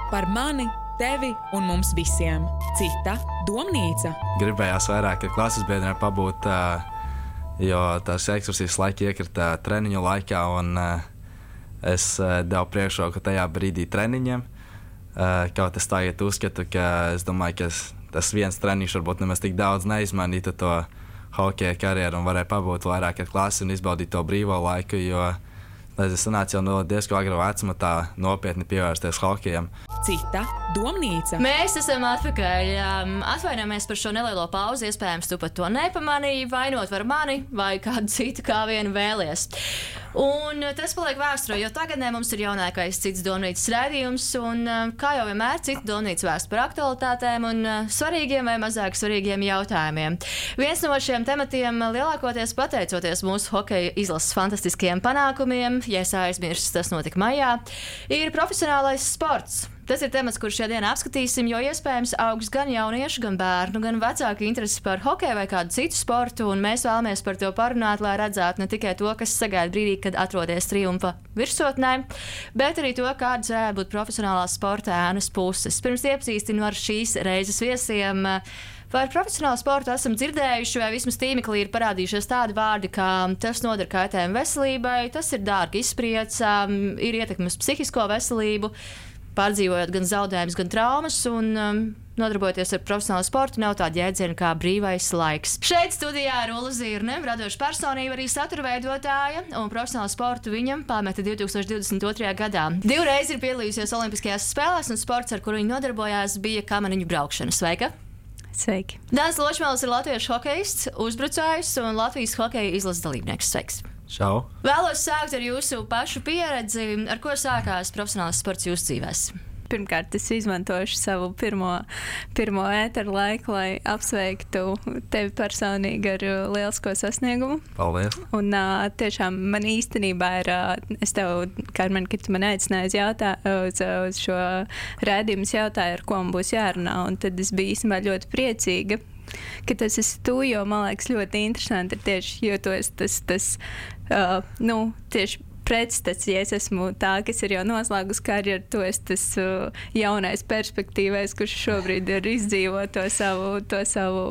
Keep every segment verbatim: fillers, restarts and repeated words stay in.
Par mani, tevi un mums visiem. Cita domnīca. Gribējās vairāk ar klases biedriem pabūt, jo tās ekskursijas laiki iekrita treniņu laikā, un es devu priekšroku tajā brīdī treniņiem. Kaut es tagad uzskatu, ka es domāju, ka tas viens treniņš varbūt nemaz tik daudz neizmainītu to hokeja karjeru un varēja pabūt vairāk ar klasi un izbaudīt to brīvo laiku, jo es sanācu jau no diezgan agrā vecuma tā nopietni pievērsties hokejam. Cita domnīca. Mēs esam atpakaļ. Atvainojamies par šo nelielo pauzi. Iespējams, tu pat to nepamanīji. Vainot var mani vai kādu citu, kā vien vēlies. Un tas paliek vēsturē, jo tagadnē mums ir jaunākais Cits domnīcas raidījums. Un, kā jau vienmēr, Cita domnīca vēst par aktualitātēm un svarīgiem vai mazāk svarīgiem jautājumiem. Viens no šiem tematiem lielākoties pateicoties mūsu hokeja izlases fantastiskajiem panākumiem, ja es aizmirstu, tas notika maijā, ir profesionālais sports. Tas ir temats, kurš šajā dienā apskatīsim, jo iespējams augs gan jauniešu, gan bērnu, gan vecāku interesi par hokeju vai kādu citu sportu, un mēs vēlamies par to parunāt, lai redzētu ne tikai to, kas sagaida brīdī, kad atrodies triumfa virsotnē, bet arī to, kādas varētu būt profesionālās sporta ēnas puses. Pirms iepazīstinu ar šīs reizes viesiem. Par profesionālu sportu esam dzirdējuši, vai vismaz tīmeklī ir parādījušies tādi vārdi, kā tas nodara kaitējumu veselībai, tas ir dārgi izspriedz, ir ietekme uz psihisko veselību, pārdzīvojot gan zaudējumus, gan traumas, un um, nodarbojoties ar profesionālu sportu, nav tāda jēdziena kā brīvais laiks. Šeit studijā ir Ulla Zirne, radoša personība, arī satura veidotāja, un profesionālu sportu viņam pameta divi tūkstoši divdesmit otrajā gadā. Divreiz ir piedalījusies Olimpiskajās spēlēs, un sports, ar kuru viņa nodarbojās, bija kamaniņu braukšana. Sveika! Sveiki! Dānis Ločmēls ir latviešu hokejists, uzbrucējs un Latvijas hokeja izlases dalībnieks. Sveiks! Čau! Vēlos sākt ar jūsu pašu pieredzi. Ar ko sākās profesionāls sports jūsu dzīvēs? Pirmkārt, es izmantošu savu pirmo, pirmo ēteru laiku, lai apsveiktu tevi personīgi ar lielisko sasniegumu. Paldies! Un uh, tiešām man īstenībā ir, uh, es tev, Karmen, kad tu man aicināji uz, jautā, uz, uz šo rēdījumu, jautāju, ar ko man būs jārunā, un tad es biju īstenībā ļoti priecīga, ka tas esi tu, jo man liekas ļoti interesanti ir tieši, jo tu esi tas, tas uh, nu, tieši pretstats, ja es esmu tā, kas ir jau noslēgus karjeru, tu esi tas uh, jaunais perspektīvais, kurš šobrīd ir izdzīvot to savu, to savu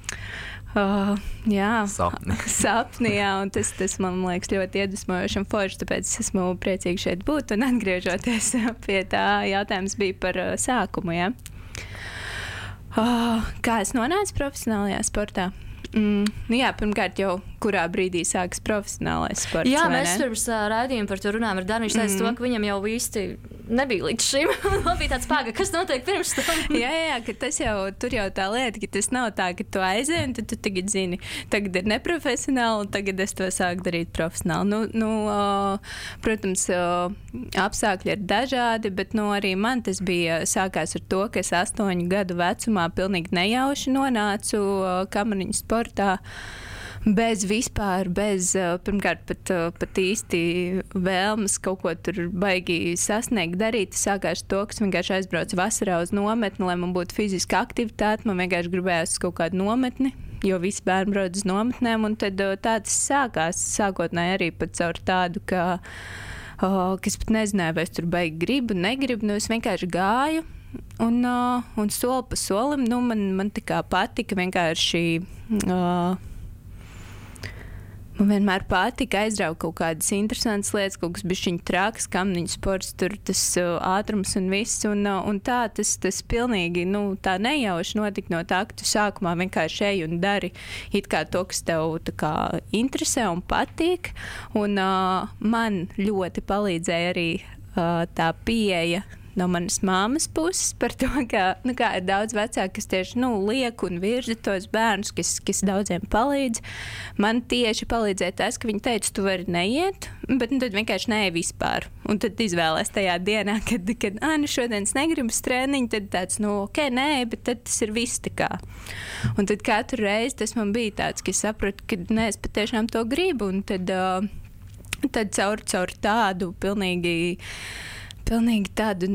uh, jā, sapni. sapni, jā, un tas, tas man liekas ļoti iedvesmojoši un forši, tāpēc es esmu priecīgi šeit būt, un atgriežoties pie tā, jautājums bija par uh, sākumu, jā. Uh, kā es nonācu profesionālajā sportā? Mm, nu jā, pirmkārt jau kurā brīdī sākas profesionālais sports. Jā, mēs pirms uh, raidījuma par to runājam ar Danu. Viņš teica, mm. to, ka viņam jau īsti nebija līdz šim. Man bija tāds pāga, kas notiek pirms tam. jā, jā, jā, ka tas jau, tur jau tā lieta, ka tas nav tā, ka tu aizēji un tad tu tagad zini, tagad ir neprofesionāli, tagad es to sāku darīt profesionāli. Nu, nu, uh, protams, uh, apstākļi ir dažādi, bet nu, arī man tas bija sākās ar to, ka es astoņu gadu vecumā pilnīgi nejauši nonācu uh, kamaniņu sportā. Bez vispār, bez, pirmkārt, pat, pat īsti vēlmes kaut ko tur baigi sasniegt, darīt. Tas sākās to, ka es vienkārši aizbraucu vasarā uz nometni, lai man būtu fiziska aktivitāte. Man vienkārši gribējās kaut kādu nometni, jo visi bērni brauc uz nometnēm. Un tad tā tas sākās. Sākotnēji arī pat caur tādu, ka, oh, ka es pat nezināju, vai es tur baigi gribu, negribu. Nu, es vienkārši gāju. Un, uh, un soli pa solim, nu, man, man tā kā patika vienkārši... Uh, Man vienmēr patika aizraugt kaut kādas interesantas lietas, kaut kas bišķiņ traks, kamniņu sports, tur tas uh, ātrums un viss. Un, uh, un tā tas, tas pilnīgi nu, tā nejauši notika no tā, ka tu sākumā vienkārši ej un dari it kā to, kas tev tā kā interesē un patīk. Un uh, man ļoti palīdzēja arī uh, tā pieeja no manas māmas puses par to, ka nu, kā ir daudz vecāki, kas tieši nu, liek un virza tos bērnus, kas, kas daudziem palīdz. Man tieši palīdzēja tas, ka viņi teica, tu vari neiet, bet nu, tad vienkārši neej vispār. Un tad izvēlēs tajā dienā, kad, kad ah, nu, šodien es negribu strēniņu, tad tāds, nu, ok, nē, bet tad tas ir viss tā kā. Un tad katru reizi tas man bija tāds, ka es sapratu, ka nē, es patiešām to gribu, un tad, uh, tad caur, caur tādu pilnīgi Pilnīgi tādu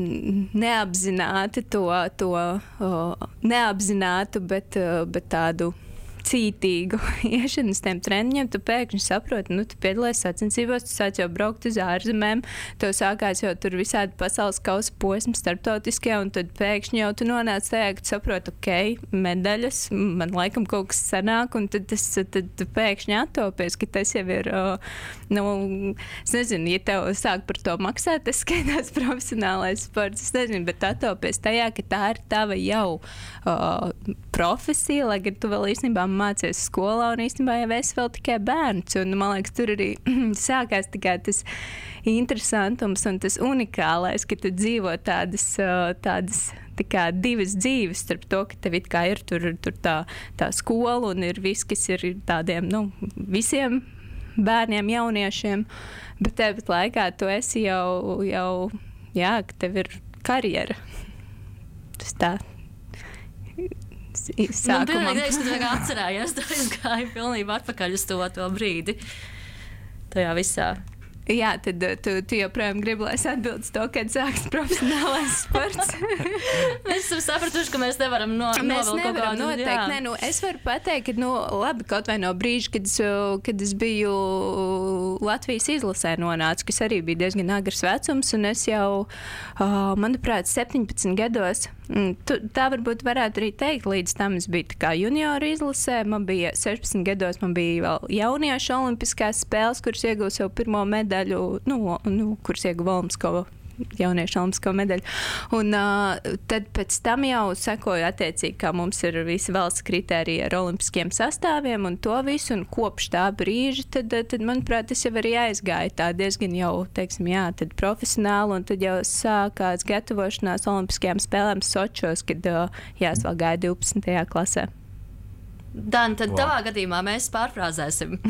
neapzinātu, to, to uh, neapzinātu, bet, uh, bet tādu cītīgu iešanu uz tiem treniņiem, tu pēkšņi saproti, nu, tu piedalies sacensībās, tu sāc jau braukt uz ārzemēm, tev sākās jau tur visādi pasaules kausa posmi starptautiskie, un tad pēkšņi jau tu nonāc tajā, ka tu saproti, ok, medaļas, man laikam kaut kas sanāk, un tad, tas, tad tu pēkšņi attopies, ka tas jau ir, nu, es nezinu, ja tev sāk par to maksāt, tas skaitās profesionālais sports, es nezinu, bet attopies tajā, ka tā ir tava jau uh, profesija, lai gan tu vēl īstenībā mācies skolā un īstenībā jau esi vēl tikai bērns. Un, man liekas, tur arī sākās tikai tas interesantums un tas unikālais, ka tu dzīvo tādas, tādas tā kā divas dzīves starp to, ka tev it kā ir tur, tur tā, tā skola un ir viss, kas ir tādiem, nu, visiem bērniem, jauniešiem, bet tepat laikā tu esi jau, jau, jā, ka tev ir karjera. Tas tā. Man pilnīgi liekas, ka tu vienkārši atcerējies, tā es gāju pilnībā atpakaļ uz to, to brīdi. Tajā visā. Jā, tad tu, tu joprojām gribi, lai es atbildu to, kad sāks profesionālais sports. Mēs esam sapratuši, ka mēs nevaram no, mēs novilkt kaut kādu. Noteikti, nē, nu, es varu pateikt, ka, nu, labi, kaut vai no brīža, kad es, kad es biju Latvijas izlasē nonācu, kas arī bija diezgan agrs vecums, un es jau, uh, manuprāt, septiņpadsmit gados, tu, tā varbūt varētu arī teikt, līdz tam es biju tā kā junioru izlasē, man bija sešpadsmit gados, man bija vēl jauniešu olimpiskās spēles, kuras iegūs jau pirmo medaļu, nu, nu kuras ieguva olimpisko jauniešu olimpisko medaļu. Un uh, tad pēc tam jau sekoja attiecīgi, kā mums ir visi valsts kritēriji ar olimpiskiem sastāviem un to visu, un kopš tā brīža, tad, tad manuprāt, tas jau arī aizgāja tā diezgan jau, teiksim, jā, tad profesionāli, un tad jau sākās gatavošanās olimpiskajām spēlēm Sočos, kad, uh, jā, es vēl gāju divpadsmitajā klasē. Dan, tad Wow. tavā gadījumā mēs pārfrāzēsim.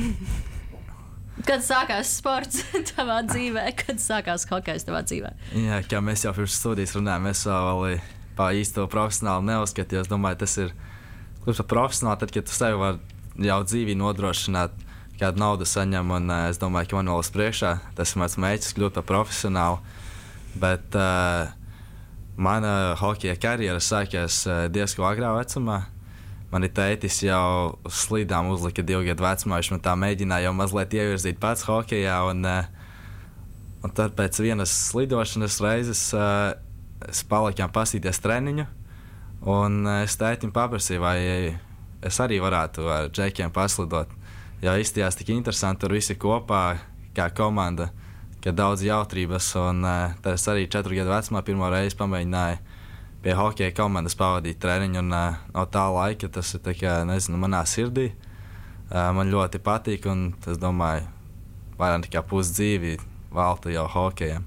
Kad sākās sports tavā dzīvē, kad sākās hokejs tavā dzīvē? Jā, kā mēs jau pirms studijas runājām, es vēl pa īsto profesionāli neuzskatu, jo es domāju, tas ir kļūst par profesionāli, tad, kad tu sevi var jau dzīvī nodrošināt, kādu naudu saņem, un uh, es domāju, ka man vēl uz priekšā tas ir mans mērķis kļūt par profesionālu, bet uh, mana hokeja karjera sākās uh, diezgan agrā vecumā. Mani tētis jau slīdām uzlika divu gadu vecumā, viņš man tā mēģināja jau mazliet ievirzīt pats hokejā, un, un tad pēc vienas slidošanas reizes es palikām pasīties treniņu, un es tētim paprasīju, vai es arī varētu ar džekiem paslidot, jo izstījās tik interesanti, tur visi kopā, kā komanda, ka daudz jautrības, un tad es arī četru gadu vecumā pirmo reizi pamēģināju pie hokeja komandas pavadīt treniņu, un uh, no tā laika tas ir tā kā, nezinu, manā sirdī. Uh, man ļoti patīk, un es domāju, vairāk nekā pusdzīvi veltu jau hokejam.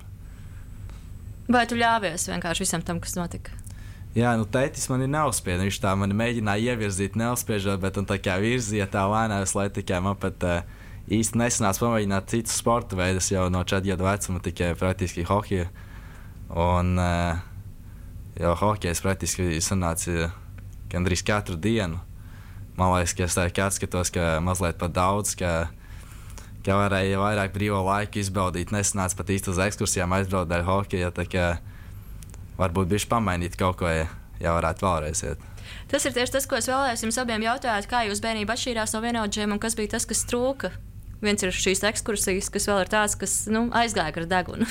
Vai tu ļāvies vienkārši visam tam, kas notika? Jā, nu tētis mani neuzspieda, viņš tā mani mēģināja ievirzīt neuzspiežot, bet un tā kā virzīja tā lēnās, lai tikai man pat uh, īsti nesanāca pamēģināt citus sporta veidus jau no četru gadu vecuma, tikai praktiski hokeju. Un uh, jo hokejs praktiski sanāca gandrīz katru dienu. Man liekas, ka es tā kā atskatos, ka mazliet pat daudz, ka, ka varēja vairāk brīvo laiku izbaudīt. Nesanāca pat īsti uz ekskursijām aizbraukt dēļ hokeja, tā kā varbūt bišķi pamainīt kaut ko, ja, ja varētu vēlreiz iet. Tas ir tieši tas, ko es vēlējos jums abiem jautāt, kā jūs bērnība atšķīrās no vienaudžiem un kas bija tas, kas trūka. Viens ir šīs ekskursijas, kas vēl ir tāds, kas, nu, aizgāja ar degunu.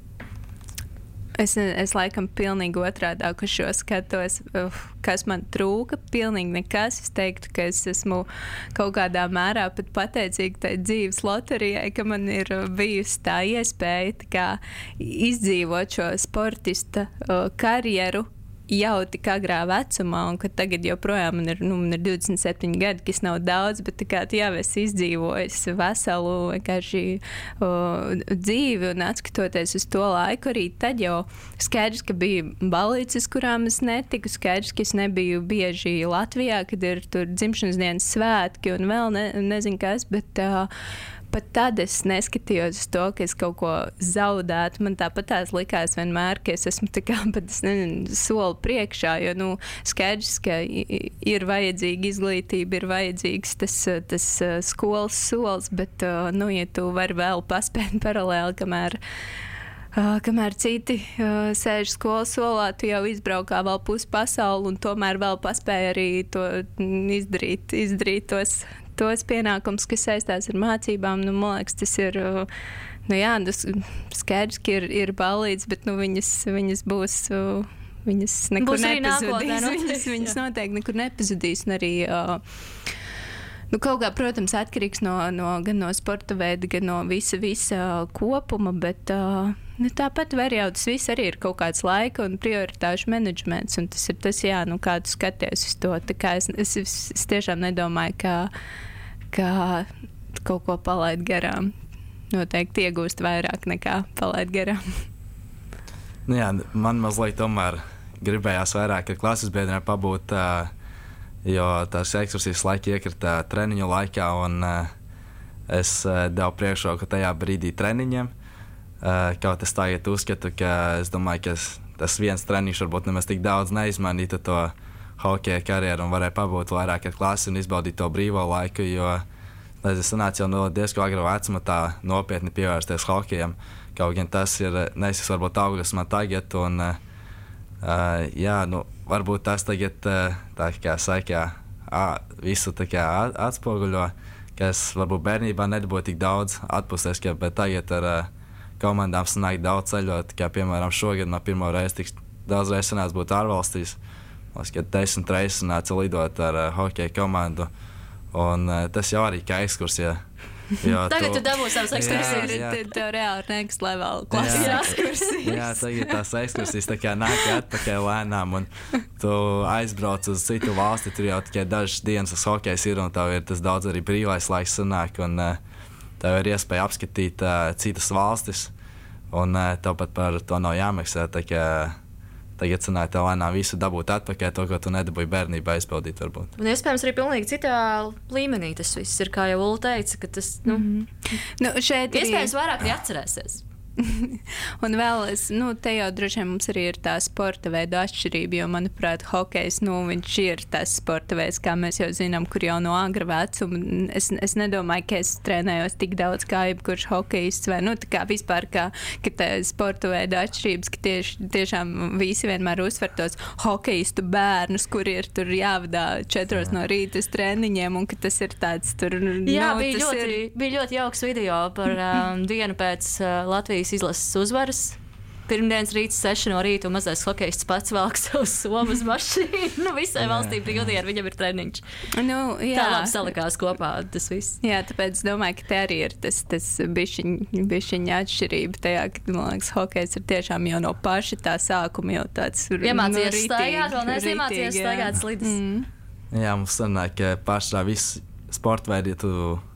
Es, es laikam pilnīgi otrādāk uz šo skatos, uh, kas man trūka, pilnīgi nekas. Es teiktu, ka es esmu kaut kādā mērā pat pateicīga tai dzīves loterijai, ka man ir bijusi tā iespēja tā kā izdzīvot šo sportista uh, karjeru jau tik agrā vecumā, un ka tagad joprojām man ir, nu, man ir divdesmit septiņi gadi, kas nav daudz, bet tā kā jā, es izdzīvoju veselu vienkārši uh, dzīvi, un atskatoties uz to laiku arī tad jau skaidrs, ka bija balītes, kurām es netiku, skaidrs, ka es nebiju bieži Latvijā, kad ir tur dzimšanas dienas svētki un vēl ne, nezinu kas, bet uh, pat tad es neskatījos uz to, ka es kaut ko zaudētu. Man tāpat tās likās vienmēr, ka es esmu tā kā pat, es nezinu, soli priekšā, jo, nu, skaidrs, ka ir vajadzīga izglītība, ir vajadzīgs tas, tas skolas solis, bet, nu, ja tu vari vēl paspēt paralēli, kamēr Uh, kamēr citi uh, sēž skolas solā, tu jau izbraukā vēl pusi pasauli un tomēr vēl paspēja arī to izdarīt, izdarīt tos, tos pienākums, kas saistās ar mācībām. Nu, man liekas, tas ir, uh, nu jā, tas skaidrs, ka ir, ir ballīts, bet nu, viņas, viņas būs, uh, viņas nekur Būs arī nepazudīs. nākotnē, Viņas, viņas noteikti nekur nepazudīs un arī... Uh, Nu, kaut kā, protams, atkarīgs no, no, gan no sporta veida, gan no visa, visa kopuma, bet uh, nu, tāpat var jau tas viss arī ir kaut kāds laika un prioritāšu menedžments, un tas ir tas, jā, nu, kā tu skaties uz to. Tā kā es, es, es, es tiešām nedomāju, ka, ka kaut ko palaid garām. Noteikti iegūst vairāk nekā palaid garām. Nu jā, man mazliet tomēr gribējās vairāk ar klases biedriem pabūt, uh, jo tās ekskursijas laika iekrita treniņu laikā, un uh, es uh, devu priekšroku tajā brīdī treniņiem. Uh, kaut es tagad uzskatu, ka es domāju, ka es, tas viens treniņš varbūt nemaz tik daudz neizmainītu to hokeja karjeru un varēju pabūt vairāk ar klasi un izbaudīt to brīvo laiku, jo es sanācu jau no diezko agrā vecuma tā nopietni pievērsties hokejam. Kaut gan tas ir nesis varbūt augļus man tagad, un uh, uh, jā, nu, varbūt tas tagad uh, tā kā saka, uh, visu tā kā atspoguļo, ka es varbūt bērnībā nedabūju tik daudz atpūsties, ka, bet tagad ar uh, komandām sanāk daudz ceļot, kā piemēram šogad man pirmo reizi tik daudz reizi sanāca būt ārvalstīs. Mums, kad desmit reizes sanāca lidot ar uh, hokeja komandu, un uh, tas jau arī kā ekskursija. Tagad tu, tu dabū savas ekskursijas. Tad tev reāli next level klases ekskursijas. Jā, tagad tās ekskursijas tā kā nāk atpakaļ lēnām, un tu aizbrauc uz citu valsti, tur jau tikai dažas dienas uz hokejs ir, un tev ir tas daudz arī brīvais laiks sanāk, un uh, tev ir iespēja apskatīt uh, citas valstis, un uh, tev pat par to nav jāmaksā, tā kā tagad sanāk tev lēnām visu dabūt atpakaļ, to, ko tu nedabūji bērnībā izpildīt varbūt. Un iespējams arī pilnīgi citā līmenī tas viss ir, kā jau Ula teica, ka tas, nu, mm-hmm. nu šeit iespējams arī... vairāk arī atcerēsies. Un vēl es, nu, te jau droši vien mums arī ir tā sporta veida atšķirība, jo, manuprāt, hokejs, nu, viņš ir tas sporta veids, kā mēs jau zinām, kur jau no agra vecuma. Es, es nedomāju, ka es trenējos tik daudz kā jebkurš hokejists, vai, nu, tā kā vispār, kā, ka tā sporta veida atšķirības, ka tieši, tiešām visi vienmēr uzsver tos hokejistu bērnus, kuri ir tur jāvadā četros no rīta uz treniņiem, un ka tas ir tāds tur, Jā, nu, bija, tas ļoti, ir... bija ļoti jauks video par um, dienu pēc uh, Latvijas izlases uzvaras. Pirmdienas rīts seši no rīta un mazais hokejists pats velk savu somu uz mašīnu. Nu, visai valstī brīvdienā viņam ir treniņš. Nu, jā. Tā labi salikās kopā tas viss. Jā, tāpēc es domāju, ka te arī ir tas, tas bišķiņ, bišķiņa atšķirība tajā, ka, man liekas, hokejs ir tiešām jau no paša tā sākuma jau tāds... Iemācījies nu, staigāt, vēl neesi iemācījies staigāt slidus. Mm. Jā, mums sanāk, ka pašā viss sporta veidi, ja tu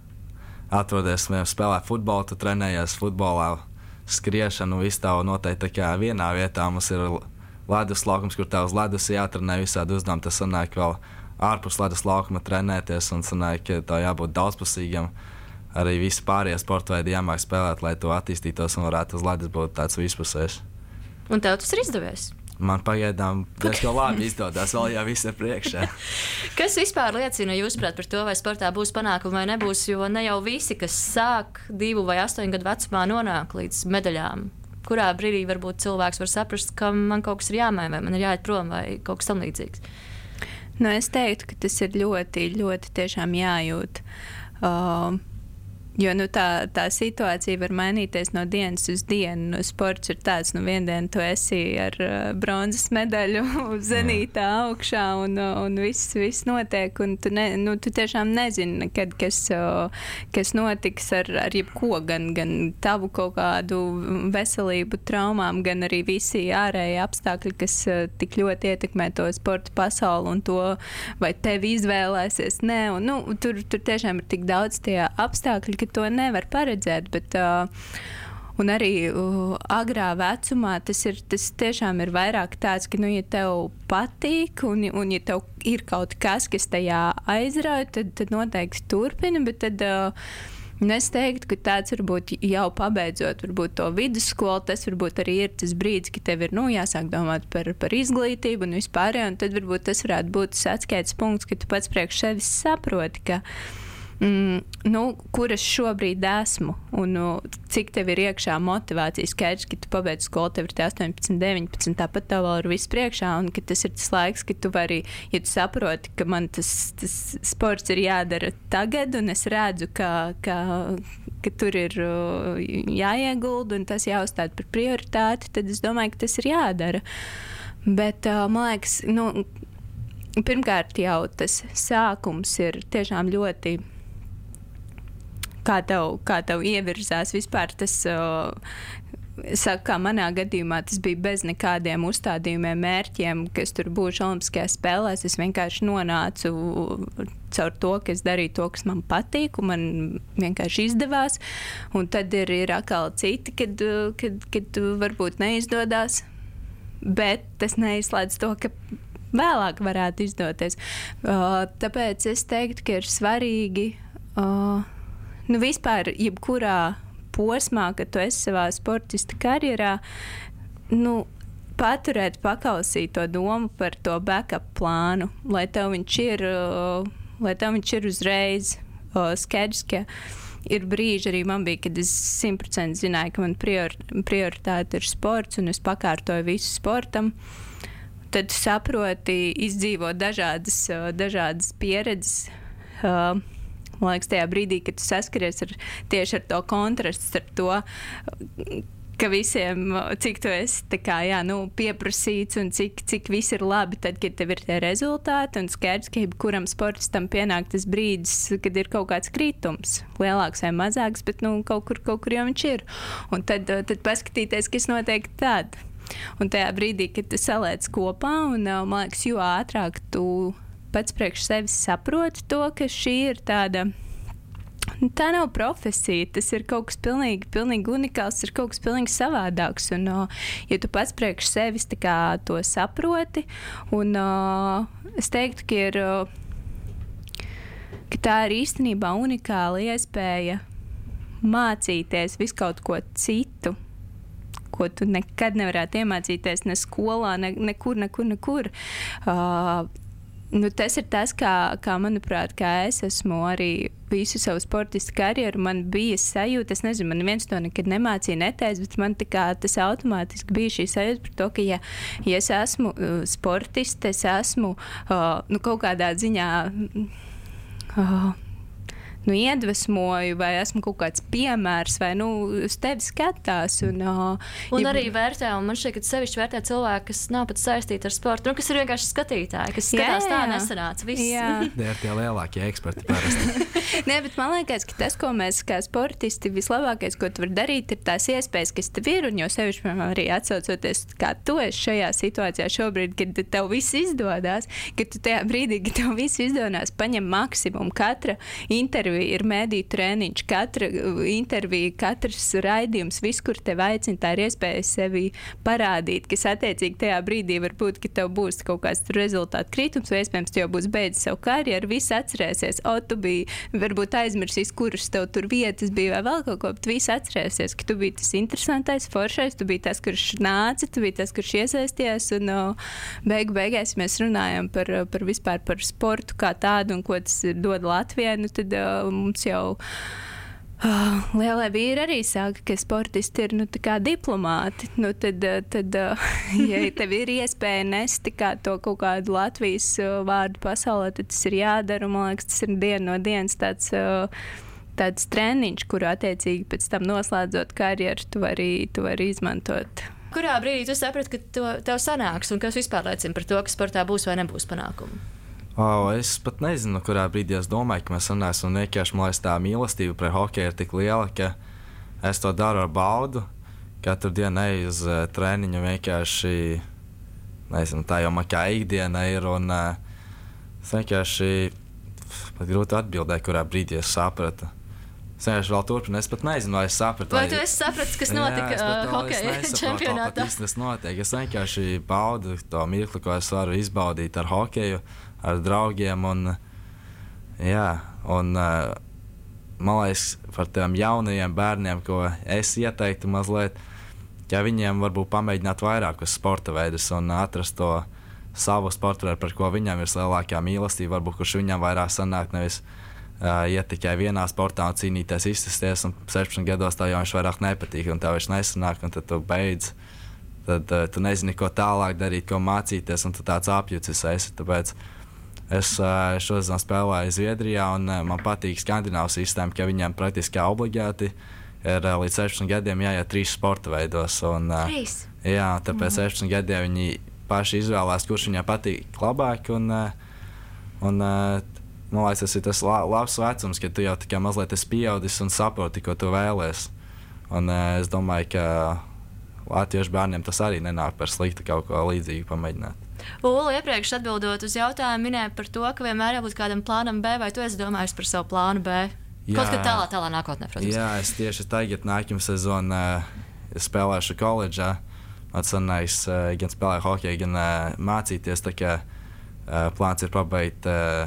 atrodies, spēlē futbolu, tu trenējies futbolā, skriešanu, visu tā noteikti tā kā vienā vietā. Mums ir ledus laukums, kur tev uz ledus jātrenē visādi uzdevumi. Tas sanāk vēl ārpus ledus laukuma trenēties, un sanāk, ka tev jābūt daudzpusīgam. Arī visi pārējie sporta veidi jāmāk spēlēt, lai tu attīstītos un varētu uz ledus būt tāds vispusējs. Un tev tas ir izdevies? Man pagaidām diezgan labi izdodas, vēl jau viss ir priekšā. Kas vispār liecina, jūsuprāt, par to, vai sportā būs panākumi vai nebūs, jo ne jau visi, kas sāk divu vai astoņu gadu vecumā, nonāk līdz medaļām. Kurā brīdī varbūt cilvēks var saprast, ka man kaut kas ir jāmaina, vai man ir jāiet prom, vai kaut kas tam līdzīgs? Nu, es teiktu, ka tas ir ļoti, ļoti tiešām jājūt. Uh, Jo nu, tā, tā situācija var mainīties no dienas uz dienu. Nu, sports ir tāds, nu vienu dienu tu esi ar uh, bronzas medaļu zenītā augšā un, un viss, viss notiek. Un tu, ne, nu, tu tiešām nezini nekad, kas, uh, kas notiks ar, ar jebko, gan, gan tavu kaut kādu veselību, traumām, gan arī visi ārēji apstākļi, kas uh, tik ļoti ietekmē to sporta pasauli un to, vai tevi izvēlēsies. Nē, un, nu, tur, tur tiešām ir tik daudz tie apstākļi, ka to nevar paredzēt, bet uh, un arī uh, agrā vecumā tas, ir, tas tiešām ir vairāk tāds, ka, nu, ja tev patīk un, un ja tev ir kaut kas, kas tajā aizrauj, tad, tad noteikti turpina, bet tad uh, es teiktu, ka tāds varbūt jau pabeidzot varbūt to vidusskolu, tas varbūt arī ir tas brīdis, ka tev ir, nu, jāsāk domāt par, par izglītību un vispārējo, un tad varbūt tas varētu būt tas atskaites punkts, ka tu pats priekš sevis saproti, ka Mm, nu, kur es šobrīd esmu un nu, cik tev ir iekšā motivācija. Skaidrs, ka tu pabeidz skolu, tev ir astoņpadsmit, deviņpadsmit, tāpat tev vēl ir viss priekšā, un ka tas ir tas laiks, ka tu vari, ja tu saproti, ka man tas, tas sports ir jādara tagad, un es redzu, ka, ka, ka tur ir jāiegulda un tas jāuzstāda par prioritāti, tad es domāju, ka tas ir jādara. Bet, man liekas, nu, pirmkārt jau tas sākums ir tiešām ļoti Kā tev, kā tev ievirzās vispār tas, uh, saku, kā manā gadījumā tas bija bez nekādiem uzstādījumiem, mērķiem, ka es tur būšu Olimpiskajās spēlēs. Es vienkārši nonācu caur to, ka es darīju to, kas man patīk, un man vienkārši izdevās. Un tad ir, ir atkal citi, kad, kad, kad varbūt neizdodas, bet tas neizslēdz to, ka vēlāk varētu izdoties. Uh, tāpēc es teiktu, ka ir svarīgi uh, Nu, vispār, jebkurā posmā, kad tu esi savā sportista karjerā, nu, paturēt pakausī to domu par to backup plānu, lai tev viņš ir, lai tev viņš ir uzreiz skaidrs, ka ir brīži arī man bija, kad es simt procenti zināju, ka man prior, prioritāte ir sports un es pakārtoju visu sportam. Tad tu saproti, izdzīvo dažādas, dažādas pieredzes. Man liekas, tajā brīdī, kad tu saskaries ar, tieši ar to kontrastu starp to, ka visiem, cik tu esi tā kā, jā, nu, pieprasīts un cik, cik viss ir labi, tad, kad tev ir tie rezultāti, un skaidrs, ka jebkuram sportistam pienāk tas brīdis, kad ir kaut kāds kritums, lielāks vai mazāks, bet, nu, kaut kur, kaut kur jau viņš ir. Un tad, tad paskatīties, kas notiek tad. Un tajā brīdī, kad tu saliec kopā, un, man liekas, jo ātrāk tu pats priekš sevis saproti to, ka šī ir tāda, tā nav profesija, tas ir kaut kas pilnīgi, pilnīgi unikāls, tas ir kaut kas pilnīgi savādāks, un ja tu pats priekš sevis tā kā to saproti, un es teiktu, ka ir, ka tā ir īstenībā unikāla iespēja mācīties visu kaut ko citu, ko tu nekad nevarētu iemācīties ne skolā, ne, nekur, nekur, nekur. Uh, Nu, tas ir tas, kā, kā, manuprāt, kā es esmu arī visu savu sportistu karjeru. Man bija sajūta, es nezinu, man neviens to nekad nemācīja, neteica, bet man tā kā tas automātiski bija šī sajūta par to, ka, ja, ja es esmu uh, sportiste, es esmu uh, nu, kaut kādā ziņā uh, nu, iedvesmoju, vai esmu kaut kāds piemērs, vai nu, uz tevi skatās. Un, uh, un ja... arī vērtē, un man šķiet, ka sevišķi vērtē cilvēki, kas nav pat saistīti ar sportu, nu, kas ir vienkārši skatītāji, kas skatās jā, jā. Tā nesanāca. Viss. Tie ir tie lielākie eksperti parasti. Nē, bet man liekas, ka tas, ko mēs kā sportisti vislabākais, ko tu vari darīt, ir tās iespējas, kas tev ir, un jau sevišķi, piemēram, arī atsaucoties, kā tu esi šajā situācijā šobrīd, kad tev viss izdodas, kad tu tajā brīdī, kad tev viss izdodas, paņem maksimumu. Katra intervija ir mēdīju treniņš, katra intervija, katrs raidījums, viss, kur tev aicina, tā ir iespēja sevi parādīt, kas attiecīgi tajā brīdī var būt, ka tev būs kaut kāds rezultātu kritums, vai iespējams, tu jau būs beidzis savu karjeru, viss atcerēsies, o, tu biji, varbūt aizmirsīs, kuras tev tur vietas bija, vai vēl kaut ko, bet viss atcerēsies, ka tu biji tas interesantais, foršais, tu biji tas, kurš nāca, tu biji tas, kurš iesaisties, un o, beigu beigās mēs runājam par, par vispār par sportu kā tādu, un ko tas dod Latvijai, nu tad o, mums jau uh, lielie vīri arī saka, ka sportisti ir nu, tā kā diplomāti. Nu, tad, tad uh, ja tev ir iespēja nest kā to kaut kādu Latvijas uh, vārdu pasaulē, tad tas ir jādara. Man liekas, tas ir diena no dienas tāds, uh, tāds treniņš, kuru attiecīgi pēc tam noslēdzot karjeru, tu vari, tu vari izmantot. Kurā brīdī tu saprati, ka to, tev sanāks un kas vispār liecina par to, ka sportā būs vai nebūs panākumu? Oh, es pat nezinu, kurā brīdī es domāju, ka mēs runāsim, un vienkārši man liekas, tā mīlestība pret hokeju ir tik liela, ka es to daru ar baudu. Katru dienu eju uz uh, treniņu, vienkārši, nezinu, tā jau man kā ikdiena ir, un uh, es vienkārši pat grūti atbildēt, kurā brīdī es sapratu. Es vienkārši vēl turpinu, es pat nezinu, vai es sapratu. Vai tu esi sapratis, kas notika jā, uh, hokeja čempionātā? Tas notiek. Es vienkārši baudu to mirkli, ko es varu izbaudīt ar hokeju, ar draugiem, un, jā, un man liekas, par tiem jaunajiem bērniem, ko es ieteiktu mazliet, ja viņiem varbūt pamēģināt vairākus sporta veidus un atrast to savu sporta veidu, par ko viņam ir lielākā mīlestība, varbūt kurš viņam vairāk sanāk, nevis uh, iet tikai vienā sportā un cīnīties, izsisties, un sešpadsmit gados tev jau viņš vairāk nepatīk, un tev viņš nesanāk, un tad tu beidz. Tad uh, tu nezini, ko tālāk darīt, ko mācīties, un tu tāds apjucis esi. Tāpēc es uh, šodien spēlēju Zviedrijā, un uh, man patīk skandināvu sistēmu, ka viņiem praktiski obligāti ir uh, līdz sešpadsmit gadiem jāiet trīs sporta veidos. Un, uh, Trīs? Jā, tāpēc mm. sešpadsmit gadiem viņi paši izvēlās, kurš viņiem patīk labāk. Un, uh, un, uh, man liekas, tas ir tas la labs vecums, kad tu jau tikai mazliet esi pieaudzis un saproti, ko tu vēlies. Un, uh, es domāju, ka latviešu bērniem tas arī nenāk par sliktu kaut ko līdzīgu pamēģināt. Ulu, iepriekš atbildot uz jautājumu, minēja par to, ka vienmēr jābūt kādam plānam B, vai tu esi domājis par savu plānu B? Jā, kaut kad tālā, tālā nākotnē, protams. Jā, es tieši tagad nākamā sezonā uh, spēlēšu koledžā. Man sanāks uh, gan spēlēt hokeju, gan uh, mācīties. Tā kā uh, plāns ir pabeigt uh,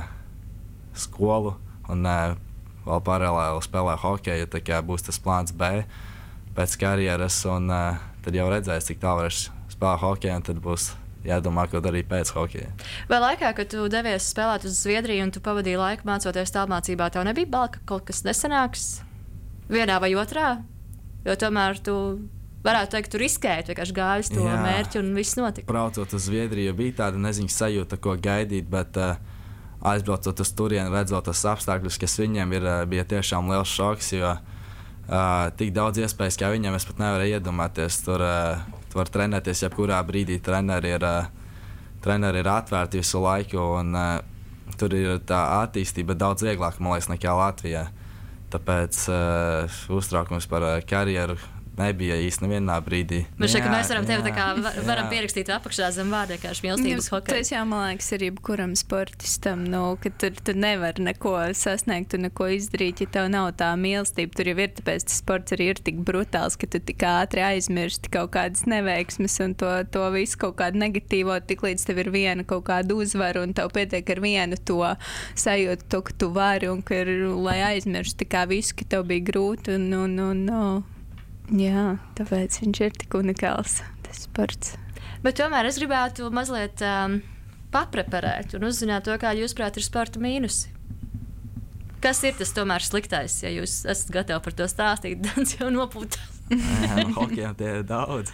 skolu un uh, vēl paralēli spēlēt hokeju. Tā kā būs tas plāns B pēc karjeras, un uh, tad jau redzēs, cik tālu varēs spēlēt hokeju, un tad būs jādomā, ko darīt pēc hokeja. Vai laikā, kad tu devies spēlēt uz Zviedriju un tu pavadīji laiku mācoties tālmācībā, tev nebija bail, ka kaut kas nesanāks vienā vai otrā? Jo tomēr tu varētu teikt, tu riskēji, vienkārši gāji uz to Jā. mērķi un viss notika. Braucot uz Zviedriju, bija tāda neziņas sajūta, ko gaidīt, bet uh, aizbraucot uz turieni, redzot tos apstākļus, kas viņiem ir, uh, bija tiešām liels šoks, jo uh, tik daudz iespējas, kā viņiem es pat nevarēju iedomāties. Tur, uh, Tu vari trenēties, jebkurā brīdī treneri ir, uh, treneri ir atvērti visu laiku, un uh, tur ir tā attīstība daudz vieglāk, man liekas, nekā Latvijā. Tāpēc uh, uztraukums par uh, karjeru nebija īsti nevienā brīdī. Man šķiet, ka mēs varam tevi tā kā var, varam pierakstīt apakšā zem vārda, kā mīlestības hokeja. Tas jau, man liekas, ir jebkuram sportistam, nu, ka tur tu nevar neko sasniegt un neko izdarīt, ja tev nav tā mīlestība. Tur jau ir, tāpēc tas sports arī ir tik brutāls, ka tu tik ātri aizmirsti kaut kādas neveiksmes un to, to visu kaut kādu negatīvo, tik līdz tev ir viena kaut kāda uzvara un tev pietiek ar vienu to sajūtu, to, ka tu vari un ka ir, lai aizmirsti kā visu, ka tev bija grūti un, un, un, un jā, tāpēc viņš ir tik unikāls, tas sports. Bet tomēr es gribētu mazliet um, papreparēt un uzzināt to, kā jūs prāt ir sporta mīnusi. Kas ir tas tomēr sliktais, ja jūs esat gatavi par to stāstīt? Dans jau nopūtās. Jā, hokejam tie ir daudz.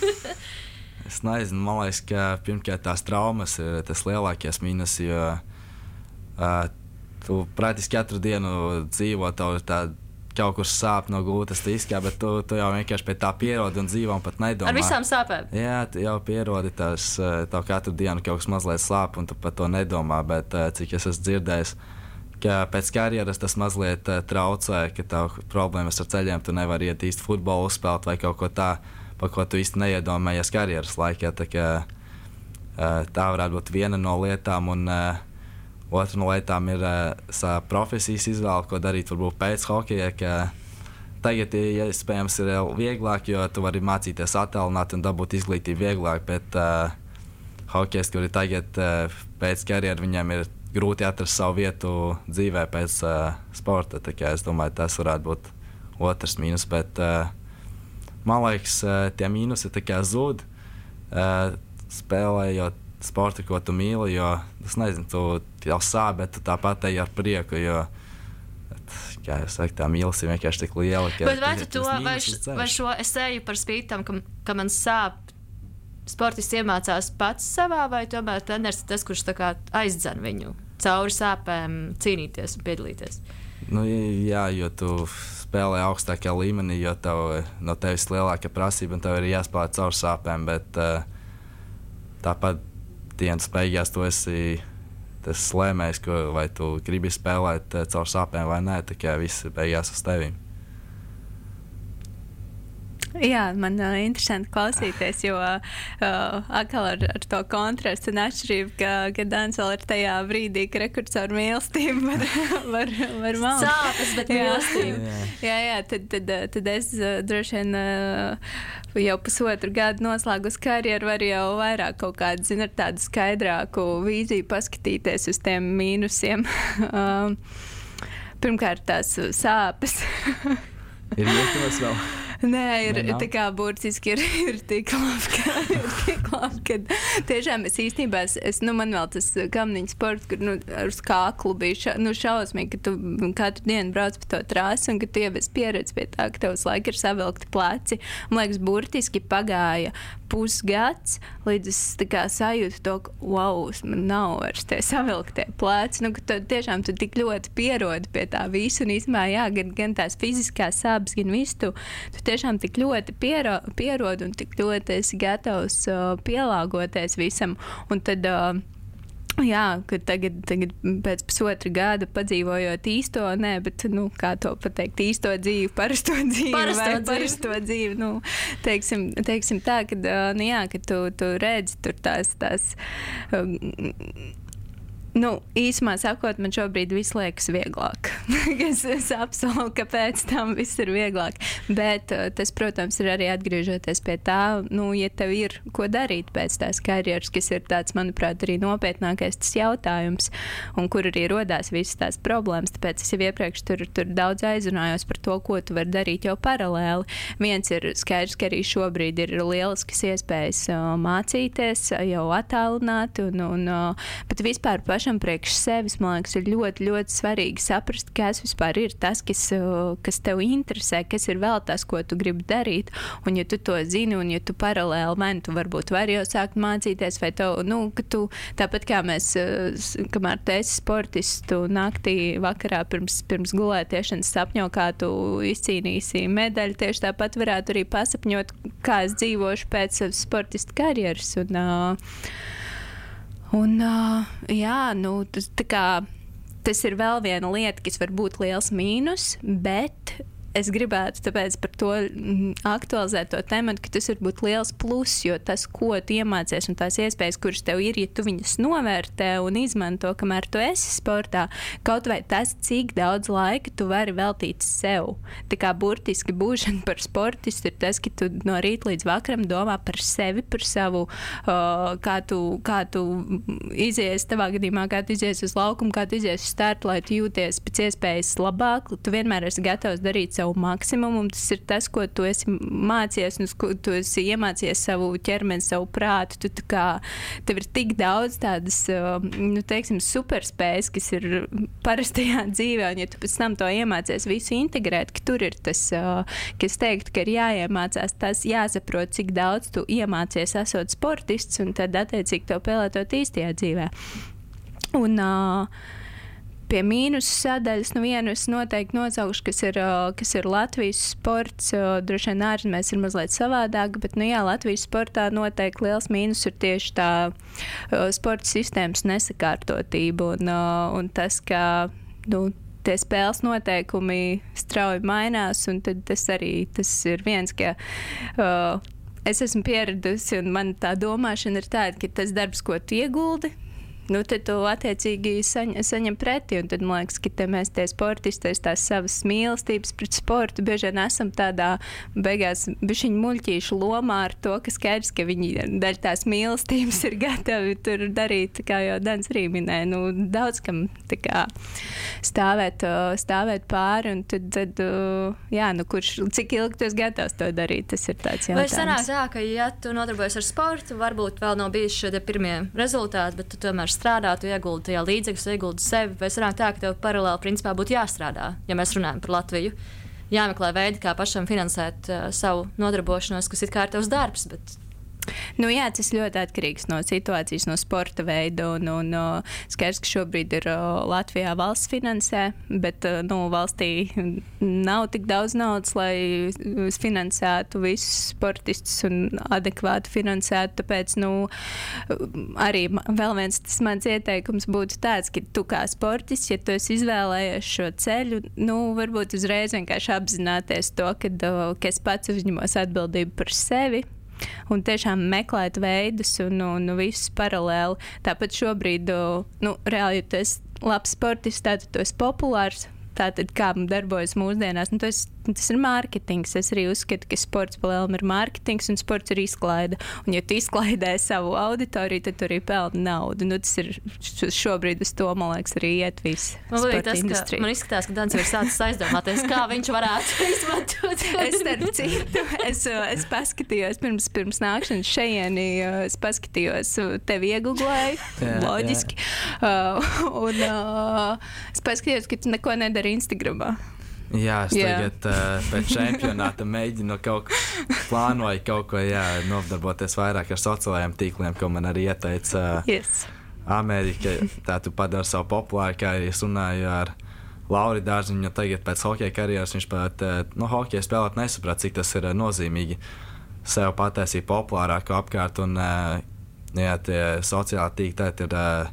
Es nezinu, man liekas, ka pirmkārt tās traumas ir tas lielākais mīnus, jo uh, tu praktiski katru dienu dzīvo, tev ir tāda kaut kur sāp no gultas tiskā, bet tu, tu jau vienkārši pie tā pierodi un dzīvo un pat nedomā. Ar visām sāpēm? Jā, tu jau pierodi tās, tev katru dienu kaut kas mazliet slāp un tu pat to nedomā, bet cik es esmu dzirdējis, ka pēc karjeras tas mazliet traucē, ka tev problēmas ar ceļiem, tu nevari iet īsti futbolu uzspēlēt vai kaut ko tā, par ko tu īsti neiedomājies karjeras laikā. Tā, ka, tā varētu būt viena no lietām, un otra no lietām ir uh, profesijas izvēle, ko darīt varbūt pēc hokeja, ka tagad, ja iespējams, ir vieglāk, jo tu vari mācīties attālināt un dabūt izglītību vieglāk, bet uh, hokejs, kuri tagad uh, pēc karjeras, viņam ir grūti atrast savu vietu dzīvē pēc uh, sporta, tā kā es domāju, tas varētu būt otrs mīnus, bet uh, man liekas, uh, tie mīnusi tā kā zūd, uh, spēlējot sporta, ko tu mīli, jo, es nezinu, tu jau sāp, bet tu tāpat ej ar prieku, jo, kā jau saku, tā mīlestība vienkārši tik liela, ka... Bet vai tu to, vai, vai šo es eju par spītam, ka, ka man sāp, sportists iemācās pats savā, vai tomēr treneris ir tas, kurš tā kā aizdzen viņu cauri sāpēm cīnīties un piedalīties? Nu, jā, jo tu spēlē augstākā līmenī, jo tev, no tevis lielāka prasība, un tev ir jāspēlē cauri sāpēm, bet uh, tāpat dienas beigās tu esi tas lēmējs, ko, vai tu gribi spēlēt uh, caur sāpēm vai nē, tā kā viss beigās uz tevīm. Jā, man uh, interesanti klausīties, jo uh, atkal ar, ar to kontrastu un atšķirību, ka, ka Dans vēl ir tajā brīdī, ka rekords ar mīlestību var, var, var malst. Sāpes, bet mīlestību. Jā, jā, jā tad, tad, tad es uh, droši vien uh, jau pusotru gadu noslēgus karjeru, var jau vairāk kaut kādu, zinu, ar tādu skaidrāku vīziju paskatīties uz tiem mīnusiem. uh, pirmkārt, tās sāpes. Ir jūtos vēl? Nē, ir Ne, nav? tā kā burtiski ir, ir tik labi, ka, ir tik labi, ka tiešām es īstenībā, es, es, nu, man vēl tas kamniņu sports, kur, nu, ar skāklu bija ša, nu, šausmīgi, ka tu katru dienu brauc pa to trasi un ka tu jau esi pieredzi pie tā, ka tavs laika ir savilkti pleci. Man liekas, burtiski pagāja pusgads, līdz es tā kā sajūtu to, ka, wow, man nav vairs tie savilktie pleci, nu, ka tu tiešām tu tik ļoti pierodi pie tā visu un īstenībā, jā, gan, gan tās fiziskās sāpes, gan visu tu, tu tiešām tik ļoti piero, pierodi un tik ļoti esi gatavs uh, pielāgoties visam. Un tad, uh, jā, kad tagad, tagad pēc pusotra gada padzīvojot īsto, nē, bet, nu, kā to pateikt, īsto dzīvi, parasto dzīvi Parasto vai dzīvi. parasto dzīvi, nu, teiksim, teiksim tā, kad, uh, nu, jā, kad tu, tu redzi tur tās, tās, um, nu, īsumā sakot, man šobrīd viss liekas vieglāk. es, es apsolu, ka pēc tam viss ir vieglāk. Bet uh, tas, protams, ir arī atgriežoties pie tā, nu, ja tev ir ko darīt pēc tās karjeras, kas ir tāds, manuprāt, arī nopietnākais tas jautājums, un kur arī rodās visas tās problēmas. Tāpēc es jau iepriekš tur, tur daudz aizrunājos par to, ko tu vari darīt jau paralēli. Viens ir skaidrs, ka arī šobrīd ir lieliskas iespējas uh, mācīties, uh, jau attālināti, un, un uh, pat vispār pašam priekš sevis, man liekas, ir ļoti, ļoti svarīgi saprast, kas vispār ir tas, kas, kas tev interesē, kas ir vēl tas, ko tu gribi darīt. Un ja tu to zini, un ja tu paralēli, vai tu varbūt vari jau sākt mācīties, vai tev, nu, ka tu, tāpat kā mēs, kamēr tu esi sportists, tu naktī vakarā pirms, pirms gulētiešanas sapņo, kā tu izcīnīsi medaļu, tieši tāpat varētu arī pasapņot, kā es dzīvošu pēc sportista karjeras. Un, uh, Un, uh, jā, nu, tas, tā kā, tas ir vēl viena lieta, kas var būt liels mīnus, bet es gribētu tāpēc par to aktualizēt to tematu, ka tas var būt liels pluss, jo tas, ko tu iemācies un tās iespējas, kuras tev ir, ja tu viņas novērtē un izmanto, kamēr tu esi sportā, kaut vai tas, cik daudz laika tu vari veltīt sev. Tā kā burtiski būšana par sportistu ir tas, ka tu no rīta līdz vakaram domā par sevi, par savu, uh, kā tu, kā tu izies, tavā gadījumā, kā tu izies uz laukumu, kā tu izies uz startu, lai tu jūties pēc iespējas labāk. Tu vienmēr esi gatavs darīt savu maksimumu, un tas ir tas, ko tu esi mācījies, un ko tu esi iemācījies savu ķermeni, savu prātu. Tu tā kā, tev ir tik daudz tādas, nu, teiksim, superspējas, kas ir parastajā dzīvē, un ja tu pēc tam to iemācies visu integrēt, ka tur ir tas, kas teikt, ka ir jāiemācās tas, jāsaprot, cik daudz tu iemācies esot sportists, un tad attiecīgi to pielietot īstajā dzīvē. Un, uh, Pie mīnusu sadaļas, nu vienu es noteikti nosaukšu, kas ir, kas ir Latvijas sports. Droši vien ārzemēs ir mazliet savādāk, bet, nu jā, Latvijas sportā noteikti liels mīnus ir tieši tā sporta sistēmas nesakārtotība un, un tas, ka, nu, tie spēles noteikumi strauji mainās, un tad tas arī, tas ir viens, ka uh, es esmu pieradusi, un man tā domāšana ir tāda, ka tas darbs, ko tu ieguldi, nu, tad tu attiecīgi saņ, saņem pretī, un tad man liekas, ka te mēs tie sportisti, tās savas mīlestības pret sportu, bieži vien esam tādā beigās bišķiņu muļķīšu lomā ar to, ka skaidrs, ka viņi daļ tās mīlestības ir gatavi tur darīt, kā jau Dans arī minēja, nu, daudz kam tā kā stāvēt, stāvēt pāri, un tad, tad jā, nu, kurš, cik ilgi tu esi gatavs to darīt, tas ir tāds jautājums. Vai sanāk tā, ka, ja tu nodarbojies ar sportu, varbūt vēl nav bijuši šie pirmie rezultāti, bet tu tomēr strādā, tu ieguldi tajā līdzekļus, tu ieguldi sevi, vai sanāk tā, ka tev paralēli principā būtu jāstrādā, ja mēs runājam par Latviju, jāmeklē veidi, kā pašam finansēt uh, savu nodarbošanos, kas it kā ir tavs darbs, bet... Nu jā, tas ļoti atkarīgs no situācijas, no sporta veida, un, un uh, skaidrs, ka šobrīd ir uh, Latvijā valsts finansē, bet uh, nu, valstī nav tik daudz naudas, lai finansētu visus sportistus un adekvāti finansētu, tāpēc, nu, arī vēl viens tas mans ieteikums būtu tāds, ka tu kā sportists, ja tu esi izvēlējies šo ceļu, nu, varbūt uzreiz vienkārši apzināties to, ka, uh, ka es pats uzņemos atbildību par sevi, un tiešām meklēt veidus un, un, un visus paralēli. Tāpat šobrīd, nu, reāli, ja tu esi labs sportists, tātad tu esi populārs, tātad kā darbojas mūsdienās, nu, tu esi tas ir mārketings. Es arī uzskatu, ka sports palēlam ir mārketings un sports ir izklaide. Un, ja tu izklaidē savu auditoriju, tad tu arī pelni naudu. Nu, tas ir šobrīd uz to, man liekas, arī iet viss sporta industrija. Man izskatās, ka Dans jau ir sācis aizdomāties, kā viņš varētu izmantot. es starp citu, es, es paskatījos pirms, pirms nākšanas šejieni, es paskatījos tevi ieguglēju, loģiski. Uh, un uh, es paskatījos, ka tu neko nedari Instagramā. Jā, es Jā. tagad uh, pēc čempionāta mēģinu kaut ko, plānoju kaut ko, jā, nodarboties vairāk ar sociālajiem tīkliem, ko man arī ieteica uh, Yes. Amerika. Tā tu padara savu populāru, kā arī es runāju ar Lauri Dārziņu, jo tagad pēc hokeja karjeras viņš pat, uh, no hokeja spēlēt nesaprāt, cik tas ir uh, nozīmīgi sev pataisīt populārāku apkārt, un uh, jā, tie sociālā tīkli tā ir uh,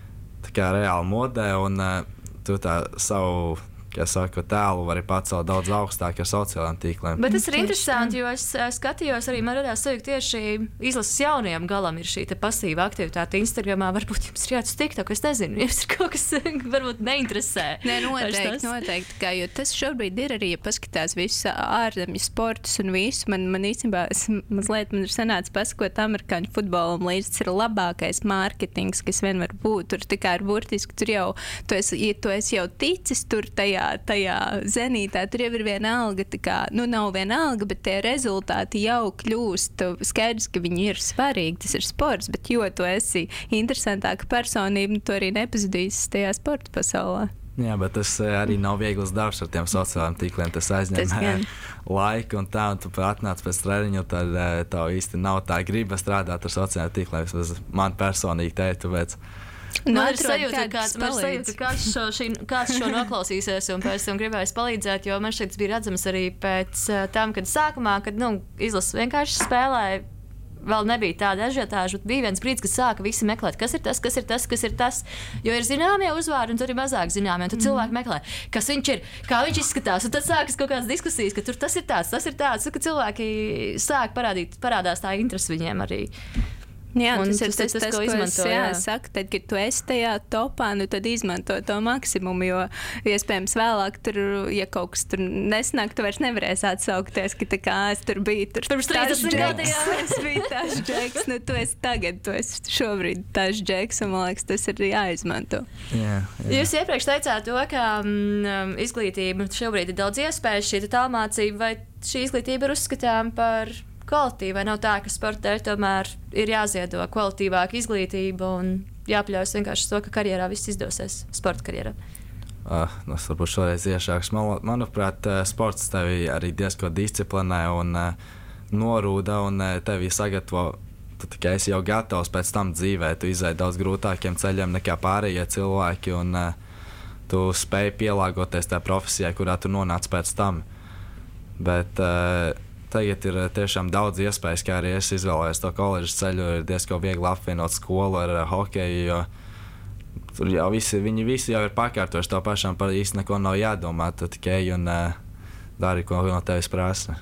tā kā reāli modē, un uh, tu tā savu, kā saka, tēlu vari pacelt daudz augstāk ar sociālajiem tīkliem. Bet tas ir interesanti, jo es uh, skatījos arī, man radās sajūta tieši izlases jaunajam galam ir šī te pasīva aktivitāte Instagramā. Varbūt jums ir jāatuz TikTok, es nezinu, jums ir kaut kas varbūt neinteresē. Nē, noteikti, noteikti, kā, jo tas šobrīd ir arī, ja paskatās visus ārzemju sportus un visu, man, man īstenībā, es, mazliet man ir sanācis pasakot amerikāņu futbolam līdz, tas ir labākais mārketings, kas vien var būt. Tur tā kā ir burtiski, tur jau, tu esi, ja tu esi jau ticis tur tajā tajā zenītā, tur jau ir viena alga, tā kā, nu nav viena alga, bet tie rezultāti jau kļūst skaidrs, ka viņi ir svarīgi, tas ir sports, bet jo tu esi interesantāka personība, tu arī nepazudīsi tajā sporta pasaulē. Jā, bet tas arī nav viegls darbs ar tiem sociālajiem tīkliem, tas aizņem Tas laiku un tā, un tu atnāc pēc treniņu, tad tev īsti nav tā griba strādāt ar sociālajiem tīkliem, vismaz man personīgi teikt, tāpēc Man ir sajūta, ka kāds, kāds, šo, šī, kāds šo noklausīsies un pēc tam gribēs palīdzēt, jo man šķiet, tas bija redzams arī pēc tam, kad sākumā, kad nu, izlases vienkārši spēlēja, vēl nebija tāda ažiotāža, bet bija viens brīdis, kad sāka visi meklēt, kas ir tas, kas ir tas, kas ir tas, jo ir zināmie uzvārdi un tur ir mazāk zināmie, un tad cilvēki meklē, kas viņš ir, kā viņš izskatās, un tad sākas kaut kādas diskusijas, ka tur tas ir tāds, tas ir tāds, un ka cilvēki sāk parādīt, parādās tā interesi viņiem arī. Jā, un tas ir tas, tas, tas, tas, ko ko izmanto, es jā, jā. saku, tad, kad tu esi tajā topā, nu tad izmanto to maksimumu, jo iespējams vēlāk tur, ja kaut kas tur nesnāk, tu vairs nevarēsi atsaukties, ka tā kā es tur biju tur. Pirms trīsdesmit gadiem, jā. Es biju tas džeks, nu tu esi tagad, tu esi šobrīd tas džeks, un man liekas, tas ir jāizmanto. jā, jā. Jūs iepriekš teicāt to, ka mm, izglītība šobrīd ir daudz iespējas, šī tālmācība, vai šī izglītība ir uzskatām par kvalitīva, vai nav tā, ka sporta dēļ tomēr ir jāziedo kvalitīvāka izglītība un jāpļaujas vienkārši to, ka karjerā viss izdosies, sporta karjerā? Uh, tas varbūt šoreiz iešāks. Man, manuprāt, sports tevi arī diezko disciplinē un uh, norūda un uh, tevi sagatavo. Tu tikai esi jau gatavs pēc tam dzīvē, tu izēji daudz grūtākiem ceļiem nekā pārējie cilvēki un uh, tu spēj pielāgoties tā profesijai, kurā tu nonāc pēc tam. Bet uh, tagad ir tiešām daudz iespējas, kā arī es izvēlējos to koledžas ceļu, ir diezko viegli apvienot skolu ar hokeju, jo tur jau visi, viņi visi jau ir pakārtojuši to pašam, par īsti neko nav jādomā, tu tikai ej un uh, dari, ko no tevis prasa.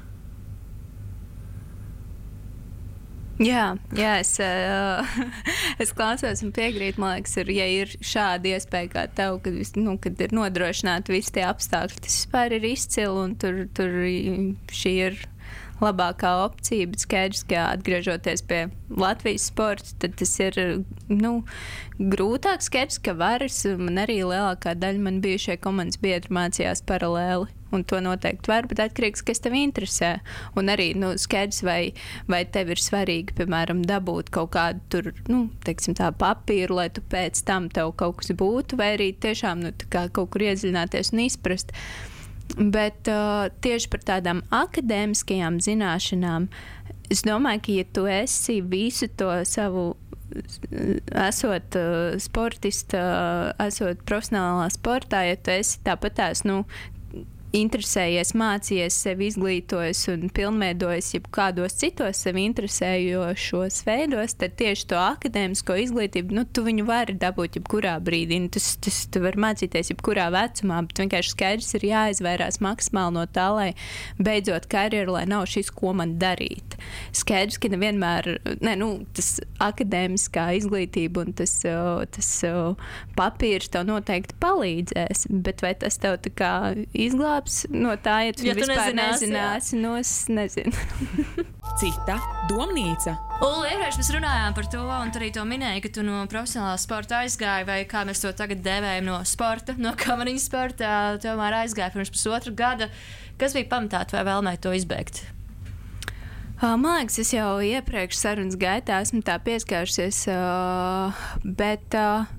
Jā, jā es, uh, es klausos un piekrītu, man liekas, ir, ja ir šāda iespēja kā tev, kad, nu, kad ir nodrošināti visi tie apstākļi, tas vispār ir izcili un tur, tur šī ir labākā opcija, bet skaidrs, ka atgriežoties pie Latvijas sporta, tad tas ir, nu, grūtāk skaidrs, ka varas, man arī lielākā daļa man bijušie komandas biedri mācījās paralēli, un to noteikti var, bet atkarīgs, kas tev interesē, un arī, nu, skaidrs, vai, vai tev ir svarīgi, piemēram, dabūt kaut kādu tur, nu, teiksim tā papīru, lai tu pēc tam tev kaut kas būtu, vai arī tiešām, nu, tā kā kaut kur iedziļināties un izprast. Bet uh, tieši par tādām akadēmiskajām zināšanām, es domāju, ka ja tu esi visu to savu, esot uh, sportista, uh, esot profesionālā sportā, ja tu esi tāpatās, nu, interesējies, mācījies, sevi izglītojies un pilnveidojies jebkādos citos sevi interesējošos veidos, tad tieši to akadēmisko izglītību, nu, tu viņu vari dabūt jebkurā brīdī. Nu, tas, tas tu vari mācīties jebkurā vecumā, bet vienkārši skaidrs ir jāizvairās maksimāli no tā, lai beidzot karjeru, lai nav šis, ko man darīt. Skaidrs, ka nevienmēr, ne, nu, tas akadēmiskā izglītība un tas, tas papīrs tev noteikti palīdzēs, bet vai tas tev tā kā izglāb sāpes no tā, ja tu, Ja tu vispār nezināsi, nezināsi. Nu, es nezinu. Cita domnīca. Ulu, iepriekš mēs runājām par to, un tu arī to minēji, ka tu no profesionālā sporta aizgāji, vai kā mēs to tagad dēvējam no sporta, no kamariņu sporta, tomēr aizgāji pirms pusotra gada. Kas bija pamatā vai vēlmē to izbeigt? Man liekas, es jau iepriekš sarunas gaitā esmu tā pieskārusies, bet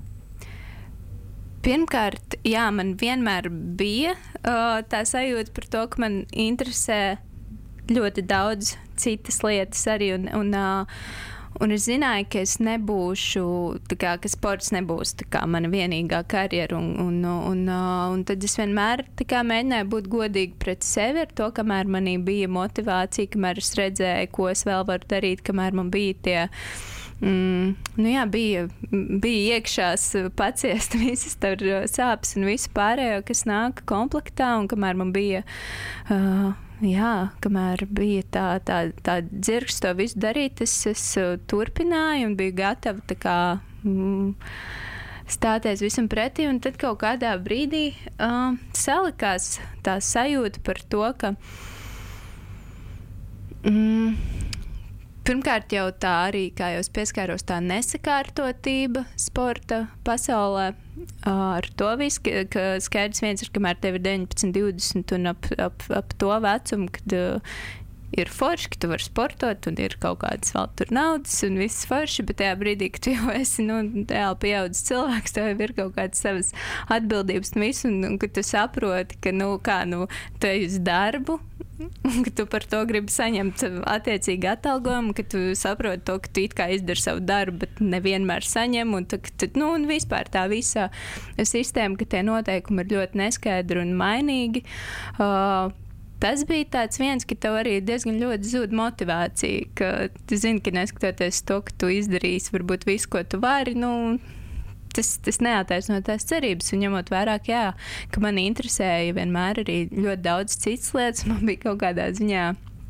pirmkārt, jā, man vienmēr bija tā sajūta par to, ka man interesē ļoti daudz citas lietas arī, un, un, un es zināju, ka es nebūšu, tā kā, ka sports nebūs tā kā mana vienīgā karjera, un, un, un, un tad es vienmēr tā kā mēģināju būt godīgi pret sevi ar to, kamēr manī bija motivācija, kamēr es redzēju, ko es vēl varu darīt, kamēr man bija tie, mm, nu jā, bija, bija iekšās paciest visas tur sāpes un visu pārējo, kas nāk komplektā, un kamēr man bija, uh, jā, kamēr bija tā, tā, tā dzirksts to visu darīt, es, es turpināju un biju gatava tā kā mm, stāties visam pretī, un tad kaut kādā brīdī uh, salikās tā sajūta par to, ka mm, pirmkārt jau tā arī, kā jau es pieskāros, tā nesakārtotība sporta pasaulē. Ar to visu, ka skaidrs viens ir, kamēr tev ir deviņpadsmit, divdesmit un ap, ap, ap to vecumu, kad uh, ir forši, ka tu vari sportot un ir kaut kādas vēl tur naudas un viss forši, bet tajā brīdī, ka tu jau esi, nu, reāli pieaudzis cilvēks, tev ir kaut kādas savas atbildības un visu, un, un ka tu saproti, ka, nu, kā, nu, tu ej uz darbu, ka tu par to gribi saņemt attiecīgi atalgojumu, ka tu saproti to, ka tu it kā izdari savu darbu, bet nevienmēr saņem, un, tu, tu, nu, un vispār tā visa sistēma, ka tie noteikumi ir ļoti neskaidri un mainīgi. Uh, tas bija tāds viens, ka tev arī diezgan ļoti zūd motivācija, ka tu zini, ka neskatoties to, ka tu izdarīsi varbūt visu, ko tu vari, nu, Tas, tas neattaisno tās cerības, un ņemot vairāk, jā, ka mani interesēja vienmēr arī ļoti daudz citas lietas. Man bija kaut kādā ziņā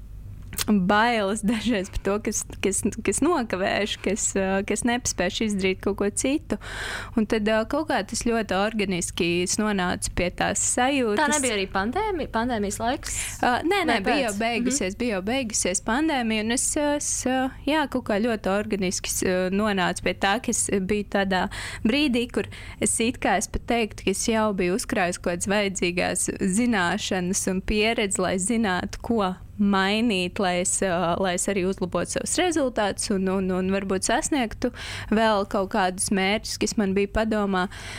bailes dažreiz par to, kas, kas, kas nokavēšu, kas, kas nepaspēšu izdarīt kaut ko citu. Un tad kaut kā tas ļoti organiski nonāca pie tās sajūtas. Tā nebija arī pandēmija, pandēmijas laiks? Uh, nē, nē, Vai bija jau pēc? beigusies, Mhm. bija jau beigusies pandēmija, un es, es jā, kaut kā ļoti organiski nonācu pie tā, ka es biju tādā brīdī, kur es it kā es pat teiktu, ka es jau biju uzkrājis kaut kādas vajadzīgās zināšanas un pieredzi, lai zinātu, ko mainīt, lai es, lai es arī uzlabotu savus rezultātus un, un, un varbūt sasniegtu vēl kaut kādus mērķus, kas man bija padomā.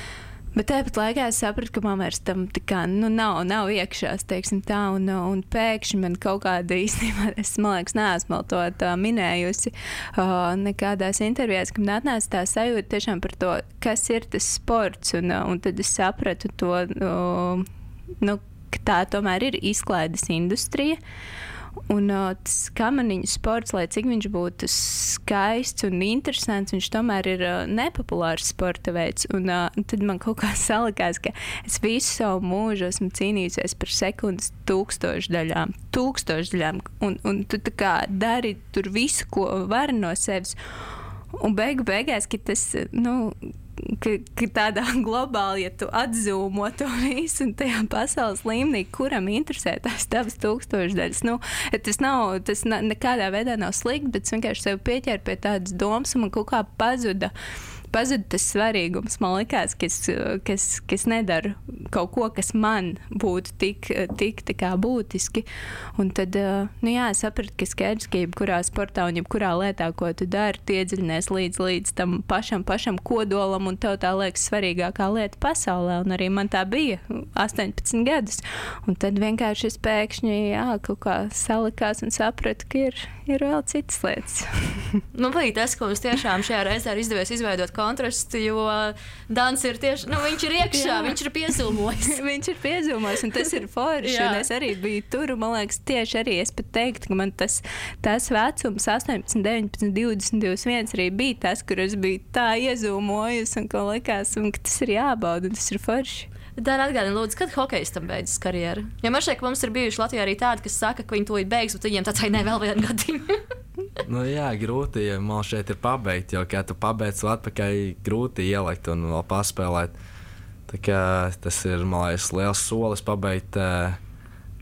Bet tāpat laikā es sapratu, ka man vairs tam tā kā, nu, nav, nav iekšās, teiksim tā, un, un pēkšņi man kaut kāda īstenībā, es, man liekas, neesmu vēl to tā minējusi uh, nekādās intervijās, ka man atnāca tā sajūta tiešām par to, kas ir tas sports, un, un tad es sapratu to, uh, nu, ka tā tomēr ir izklaides industrija. Un uh, tas kamaniņu sports, lai cik viņš būtu skaists un interesants, viņš tomēr ir uh, nepopulārs sporta veids. Un uh, tad man kaut kā salikās, ka es visu savu mūžu esmu cīnījusies par sekundes tūkstošdaļām. Tūkstošdaļām. Un, un tu tā kā dari tur visu, ko vari no sevis. Un beigu beigās, ka tas, nu, ka, ka tādā globāli, ja tu atzūmo to visu un tajā pasaules līmenī, kuram interesē tās tavas tūkstošdaļas, nu, tas nav, tas na, nekādā veidā nav slikti, bet es vienkārši sev pieķēru pie tādas domas, un man kaut kā pazuda, pazuda tas svarīgums. Man likās, ka es, ka es, ka es nedaru kaut ko, kas man būtu tik, tik tā kā būtiski. Un tad, nu jā, es sapratu, ka skaidrs, ka jebkurā sportā un jebkurā lietā, ko tu dari, tu iedziļinies līdz, līdz tam pašam, pašam kodolam, un tev tā liekas svarīgākā lieta pasaulē. Un arī man tā bija astoņpadsmit gadus. Un tad vienkārši es pēkšņi, jā, kaut kā salikās un sapratu, ka ir, ir vēl citas lietas. Man patīk tas, ka mums tiešām šajā reizē ir izdevies izveidot kontrastu, jo Dans ir tieši, nu, viņš ir iekšā, Jā. viņš ir piezūmojis. Viņš ir piezūmojis, un tas ir forši. Jā. Un es arī biju tur, un man liekas, tieši arī es pat teiktu, ka man tas, tas vecums, astoņpadsmit, deviņpadsmit, divdesmit, divdesmit viens arī bija tas, kur es biju tā iezūmojusi, un ko likās, un ka tas ir jābauda, un tas ir forši. Dara, atgādini, lūdzu, kad hokejistam beidzas karjera? Jo man šķiet, ka mums ir bijuši Latvijā arī tādi, kas saka, ka viņi tūlīt beigs, bet viņiem tāds, ai, ne, vēl vienu gadījumu. Nu, jā, grūti, ja man šeit ir pabeigt, jo, kā tu pabeidz vēl atpakaļ, grūti ielikt un vēl paspēlēt. Tā kā tas ir, man liekas, liels solis pabeigt uh,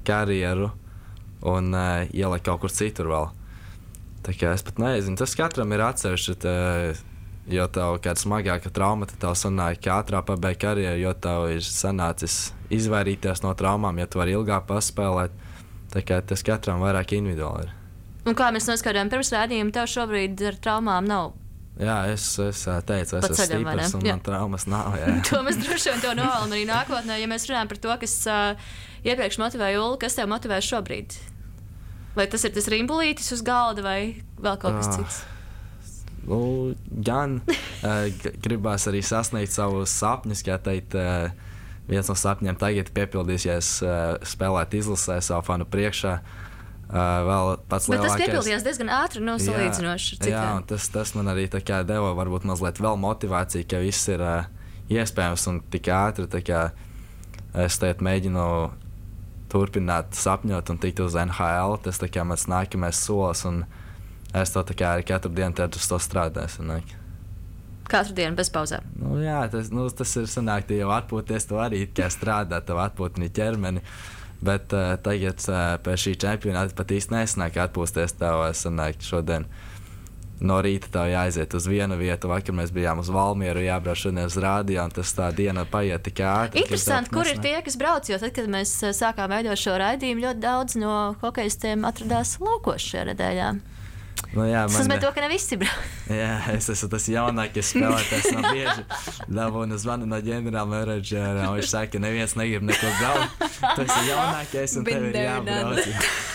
karjeru un uh, ielikt kaut kur citur vēl. Tā kā es pat nezinu, tas katram ir atsevišķi, tā, jo tev kāda smagāka trauma, tad tev sanāk, ka ātrāk pabeigt karjeru, jo tev ir sanācis izvairīties no traumām, ja tu vari ilgāk paspēlēt. Tā kā tas katram vairāk individuāli ir. Un kā mēs noskaidrojam pirms rādījuma, tev šobrīd ar traumām nav? Jā, es, es teicu, es esmu stiprs un man traumas nav. To mēs droši vien to novēlam arī nākotnē, ja mēs runājam par to, kas uh, iepriekš motivēja Ulu, kas tev motivē šobrīd? Vai tas ir tas rimbulītis uz galda vai vēl kaut kas cits? Nu, gan uh, gribās arī sasniegt savus sapņus, kā teikt, uh, viens no sapņiem tagad piepildīsies uh, spēlēt izlasē savu fanu priekšā. Uh, vēl pats Bet lielākais. Tas piepildījās diezgan ātri, nu, salīdzinoši ar citiem. Jā, un tas, tas man arī tā kā deva varbūt mazliet vēl motivāciju, ka viss ir uh, iespējams un tik ātri, tā kā es teikt mēģinu turpināt sapņot un tikt uz N H L, tas tā kā mans nākamais solis, un es to tā kā arī katru dienu tad uz to strādāju. Katru dienu bez pauzēm? Nu jā, tas, nu, tas ir sanāk, ja jau atpūties, to arī kā strādāt, tev atpūtini ķermeni. Bet uh, tagad uh, pēc šī čempionāta pat īsti nesanāk atpūsties. Tev sanāk šodien no rīta tev jāaiziet uz vienu vietu. Vakar mēs bijām uz Valmieru, jābrauc šodien uz rādio, un tas tā diena paiet tik ātri. Interesanti, kur ir tie, kas brauc, jo tad, kad mēs sākām veidot šo raidījumu, ļoti daudz no hokejistiem atradās laukos šajā nedēļā. Nu, jā, tas nozīmē to, ka ne visi brauc. Jā, es esmu tas jaunākais spēlētājs no bieži dabūnu zvanu no ģenerāla menedžera, un viņš saka, ka neviens negrib nekur braukt. Tu esi jaunākais, un tev ir jābrauc.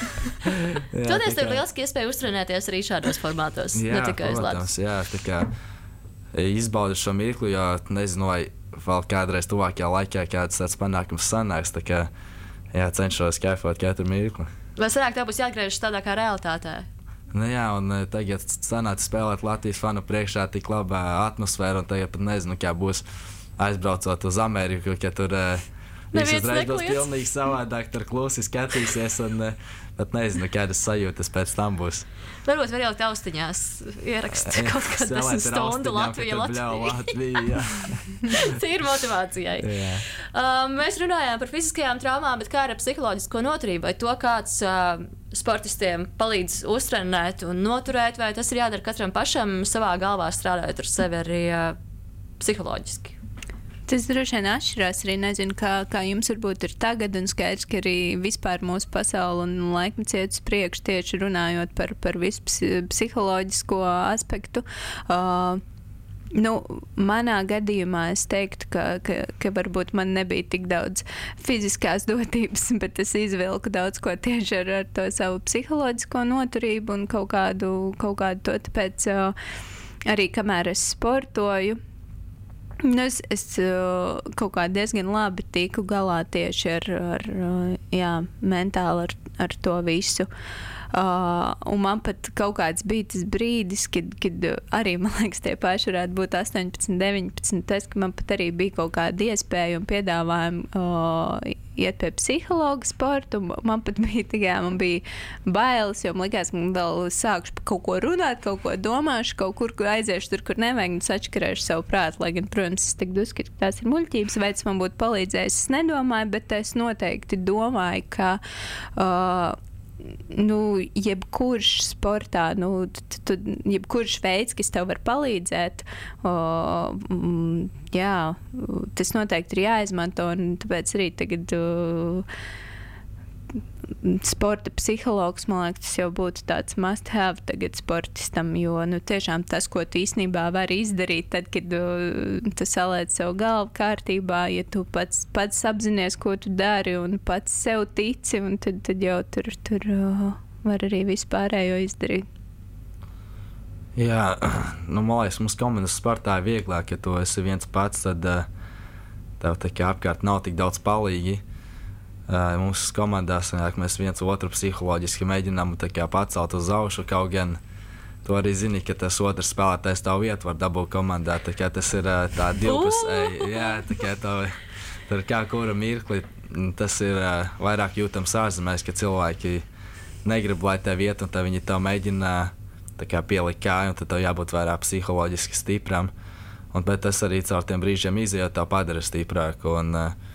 Toties tev ir lieliski iespēja uztrenēties arī šādos formātos, jā, ne tikai uz ledus. Jā, tā kā izbaudu šo mirkli, jo nezinu, vai vēl kādreiz tuvākajā laikā kāds tāds panākums sanāks, tā kā jā, cenšos kaifot katru mirkli. Vai sanāk, tev būs jāatgriežas tādā kā realitātē? Nu jā, un tagad sanāca spēlēt Latvijas fanu priekšā tik labā atmosfēra, un tagad pat nezinu, kā būs aizbraucot uz Ameriku, ka tur viss uzreiz būs pilnīgi savādāk, tur klusi skatīsies, un pat nezinu, kādas sajūtas pēc tam būs. Varbūt var jau austiņās ierakst kaut kādu desmit stundu Latvija, Latvija. Tā ir motivācijai. Uh, mēs runājām par fiziskajām traumām, bet kā ar psiholoģisko noturību, vai to kāds uh, sportistiem palīdz uztrenēt un noturēt, vai tas ir jādara katram pašam savā galvā strādājot ar sevi arī uh, psiholoģiski? Tas droši vien atšķirās arī, nezinu, kā, kā jums varbūt ir tagad, un skaidrs, ka arī vispār mūsu pasauli un laikmets iet uz priekšu tieši runājot par, par visu psiholoģisko aspektu. Uh, Nu, manā gadījumā es teiktu, ka, ka, ka varbūt man nebija tik daudz fiziskās dotības, bet es izvilku daudz ko tieši ar, ar to savu psiholoģisko noturību un kaut kādu, kaut kādu to, tāpēc uh, arī kamēr es sportoju, nu, es, es uh, kaut kā diezgan labi tiku galā tieši ar, ar uh, jā, mentāli ar, ar to visu. Uh, un man pat kaut kāds bija tas brīdis, kad, kad arī, man liekas, tie paši varētu būt astoņpadsmit, deviņpadsmit, tas, ka man pat arī bija kaut kāda iespēja un piedāvājumi uh, iet pie psihologa sporta, un man pat bija tikai, man bija bailes, jo man likās, ka man vēl sākšu par kaut ko runāt, kaut ko domāšu, kaut kur, kur aiziešu tur, kur nevajag, un sačakarēšu savu prātu, lai gan, protams, es tik uzskatu, ka tās ir muļķības, vai tas man būtu palīdzējis, es nedomāju, bet es noteikti domāju, ka uh, nu, jebkurš sportā, nu, tu, jebkurš veids, kas tev var palīdzēt, o, mm, jā, tas noteikti ir jāizmanto, un tāpēc arī tagad o, sporta psihologs, man liekas, tas jau būtu tāds must have tagad sportistam, jo, nu, tiešām tas, ko tu īstenībā vari izdarīt, tad, kad uh, tu saliec savu galvu kārtībā, ja tu pats, pats apzinies, ko tu dari un pats sev tici, un tad, tad jau tur, tur uh, var arī vispārējo izdarīt. Jā, nu, man liekas, mums komandas sportā ir vieglāk, ja tu esi viens pats, tad uh, tev tā kā apkārt nav tik daudz palīgi. Uh, mūsu komandās sanāk, mēs viens otru psiholoģiski mēģinām kā, pacelt uz augšu, kaut gan tu arī zini, ka tas otrs spēlētājs tavu vietu var dabūt komandā. Tā kā tas ir uh, tā divpusēji, jā, tā kā tavu, tur kā kura mirkli, tas ir uh, vairāk jūtams ārzemēs, ka cilvēki negrib, lai tev iet, un tad viņi tev mēģina tā kā pielikt kāju, un tad tev jābūt vairāk psiholoģiski stipram. Un, bet tas arī caur tiem brīžiem izējot, tev padara stiprāku. Un, uh,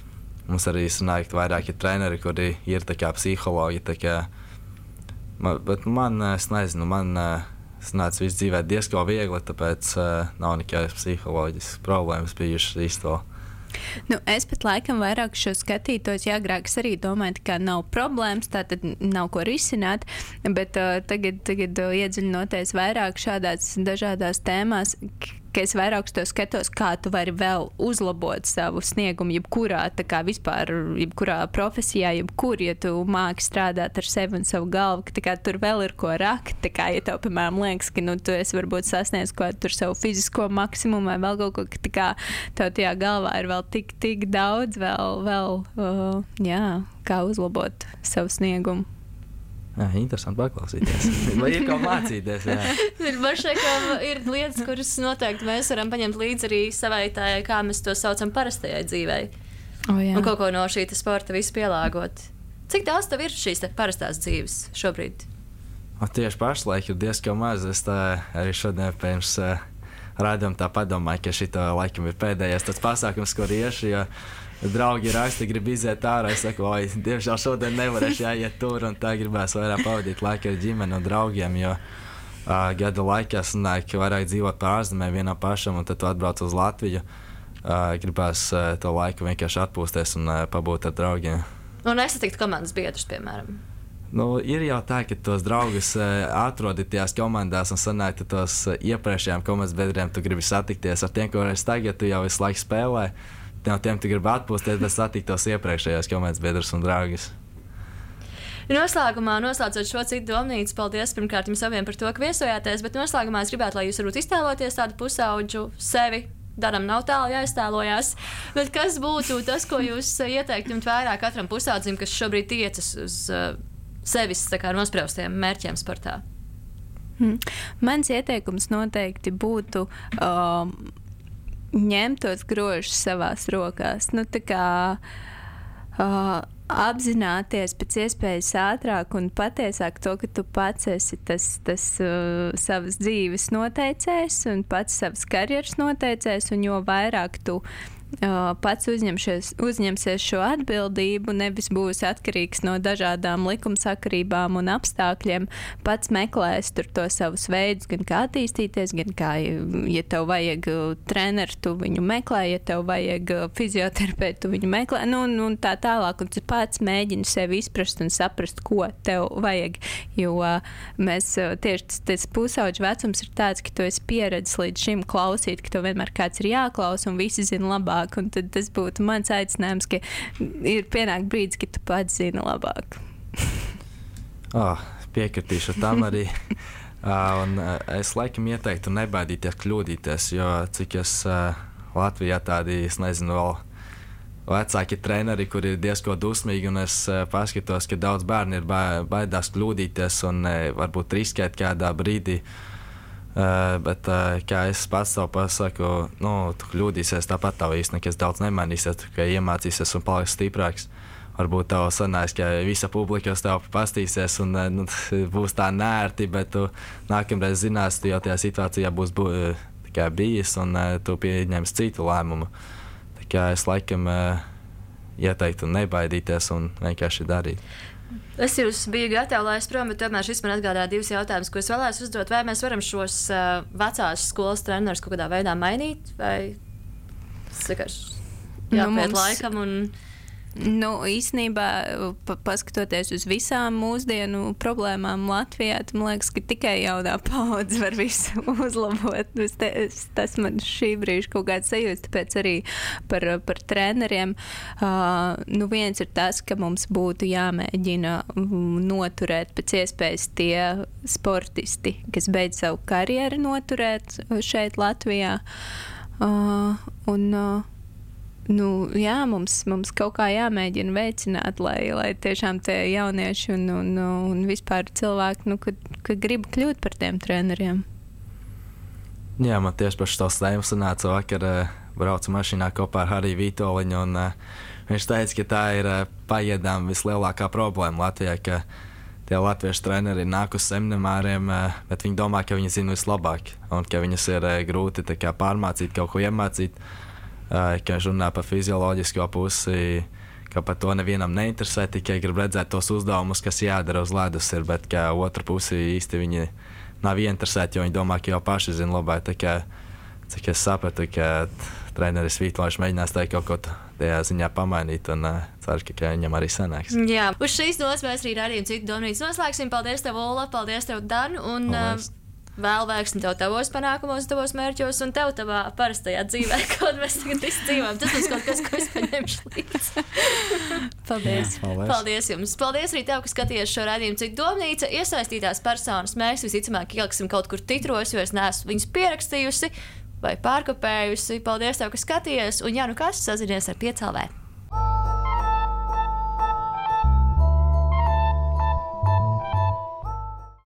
mums arī sanāk vairāki treneri, kuri ir tā kā psihologi. Tā kā, man, bet man, es nezinu, man sanāca viss dzīvē diezgan viegli, tāpēc nav nekādas psiholoģiskas problēmas bijušas īstenībā. Nu, es pat laikam vairāk šo skatītos, jā, agrāk es arī domāju, ka nav problēmas, tā tad nav ko risināt, bet uh, tagad, tagad uh, iedziļinoties vairāk šādās dažādās tēmās, ka es vairāk to skatos, kā tu vari vēl uzlabot savu sniegumu, jebkurā, tā kā vispār, jebkurā profesijā, jebkur, ja tu māki strādāt ar sevi un savu galvu, ka tā kā tur vēl ir ko rakt, tā kā, ja tev, piemēram, liekas, ka, nu, tu esi varbūt sasniedz ko tur savu fizisko maksimumu vai vēl kaut ko, ka tā kā tev tajā galvā ir vēl tik, tik daudz, vēl, vēl, uh, jā, kā uzlabot savu sniegumu. Jā, interesanti paklausīties. Vai ir kaut mācīties, jā. Man šeit, ka ir lietas, kuras noteikti mēs varam paņemt līdzi arī savai tā, kā mēs to saucam parastajai dzīvei. Oh, jā. Un kaut ko no šī sporta visu pielāgot. Cik daudz tev ir šīs parastās dzīves šobrīd? O, tieši pašlaik ir diezgan maz. Es tā arī šodien pirms uh, rādījuma tā padomāju, ka šito laikam ir pēdējais tāds pasākums, kur iešu, jo draugi raksti, grib iziet ārā. Es saku, oi, diemžēl šodien nevarēšu jāiet tur, un tā gribēs vairāk pavadīt laiku ar ģimeni un draugiem, jo uh, gada laikā sanāk vairāk dzīvot par ārzemēm vienam pašam, un tad tu atbrauc uz Latviju. Uh, gribēs uh, to laiku vienkārši atpūsties un uh, pabūt ar draugiem. Un nesatikt komandas biedrus, piemēram? Nu, ir jau tā, ka tos draugus uh, atrodi tajās komandās un sanāk, ka tos uh, iepriekšējām komandas biedriem tu gribi satikties ar tiem, ko reiz tagad tu jau visu laiku spēlē. No tiem tu gribi atpūsties, bet satikt tos iepriekšējās komandas biedrus un draugus. Noslēgumā, noslēdzot šo citu domnīcu, paldies pirmkārt jums abiem par to, ka viesojāties, bet noslēgumā es gribētu, lai jūs varbūt iztēloties tādu pusauģu sevi. Daram nav tālu jāiztēlojās, bet kas būtu tas, ko jūs ieteiktu ņemt vērā katram pusaudzim, kas šobrīd tiecas uz uh, sevis tā kā nospraustiem mērķiem sportā? Hmm. Mans ieteikums noteikti būtu um, ņemt tos grožus savās rokās. Nu, tā kā uh, apzināties pēc iespējas ātrāk un patiesāk to, ka tu pats esi tas, tas uh, savas dzīves noteicējs un pats savas karjeras noteicējs, un jo vairāk tu uh, pats uzņemsies šo atbildību, nevis būs atkarīgs no dažādām likumsakarībām un apstākļiem, pats meklēs tur to savus veidus, gan kā attīstīties, gan kā, ja tev vajag treneru, tu viņu meklē, ja tev vajag fizioterapeitu, tu viņu meklē, nu, nu tā tālāk, un tu pats mēģini sevi izprast un saprast, ko tev vajag, jo mēs tieši tas, tas pusauģu vecums ir tāds, ka tu esi pieredzis līdz šim klausīt, ka tev vienmēr kāds ir jāklausa un visi zina labāk, un tad tas būtu mans aicinājums, ka ir pienāk brīdis, ka tu pats zini labāk. Oh, piekritīšu tam arī. uh, un, uh, es laikam ieteiktu nebaidīties kļūdīties, jo cik es uh, Latvijā tādi, es nezinu, vēl vecāki treneri, kuri ir diezgan dusmīgi, un es uh, paskatos, ka daudz bērni ir ba baidās kļūdīties un uh, varbūt riskēt kādā brīdī. Uh, bet, uh, kā es pats tev pasaku, nu, tu kļūdīsies, tāpat tev īsti nekas daudz nemainīsies, tu tikai iemācīsies un paliksi stiprāks. Varbūt tev sanāks, ka visa publika uz tev pastīsies un nu, būs tā nērti, bet tu nākamreiz zinās, tu jau tajā situācijā būs bū, kā bijis un uh, tu pieņems citu lēmumu. Tā kā es laikam uh, ieteiktu nebaidīties un vienkārši darīt. Es jūs biju gatava, lai es prom, bet tomēr šis man atgādāja divus jautājumus, ko es vēlēs uzdot. Vai mēs varam šos uh, vecās skolas trenerus kaut kādā veidā mainīt, vai vienkārši jāpiet nu, mums... laikam un... Nu, īstenībā, pa, paskatoties uz visām mūsdienu problēmām Latvijā, man liekas, ka tikai jaunā paudze var visu uzlabot. Te, tas man šī brīža kaut kāds sajūta, tāpēc arī par, par treneriem. Uh, nu, viens ir tas, ka mums būtu jāmēģina noturēt pēc iespējas tie sportisti, kas beidz savu karjeru noturēt šeit Latvijā. Uh, un... Uh, Nu, jā, mums, mums kaut kā jāmēģina veicināt, lai, lai tiešām tie jaunieši un, un, un vispār cilvēki, nu, kad, kad grib kļūt par tiem treneriem. Jā, man tieši par šo tēmu sanāca vakar, braucu mašīnā kopā ar Hariju Vītoliņu, un uh, viņš teica, ka tā ir uh, paiedām vislielākā problēma Latvijā, ka tie latviešu treneri nāk uz semināriem, uh, bet viņi domā, ka viņi zina vislabāk, un ka viņus ir uh, grūti tā kā pārmācīt, kaut ko iemācīt. Uh, ka viņš runā par fizioloģisko pusi, ka par to nevienam neinteresē, tikai grib redzēt tos uzdevumus, kas jādara uz ledus ir, bet ka otru pusi īsti viņi nav ieinteresēti, jo viņi domā, ka jau paši zina labāk. Tā kā, cik es sapratu, ka treneris Vītoļš mēģinās tā kaut ko tajā ziņā pamainīt, un uh, ceru, ka viņam arī sanāks. Jā, uz šīs dos mēs arī radījām citu domnīcu noslēgsim. Paldies tev, Ola, paldies tev, Dan, un uh, vēl veiksmi tev tavos panākumos, tavos mērķos, un tev tavā parastajā dzīvē, kaut mēs tagad visi dzīvojam. Tas būs kaut kas, ko es paņemšu līdzi. Paldies. Paldies. Paldies jums. Paldies arī tev, ka skatījies šo raidījumu Cik domnīca. Iesaistītās personas mēs visticamāk ieliksim kaut kur titros, jo es neesmu viņus pierakstījusi vai pārkopējusi. Paldies tev, ka skatījies, un ja nu kas, sazinies ar piecēlē.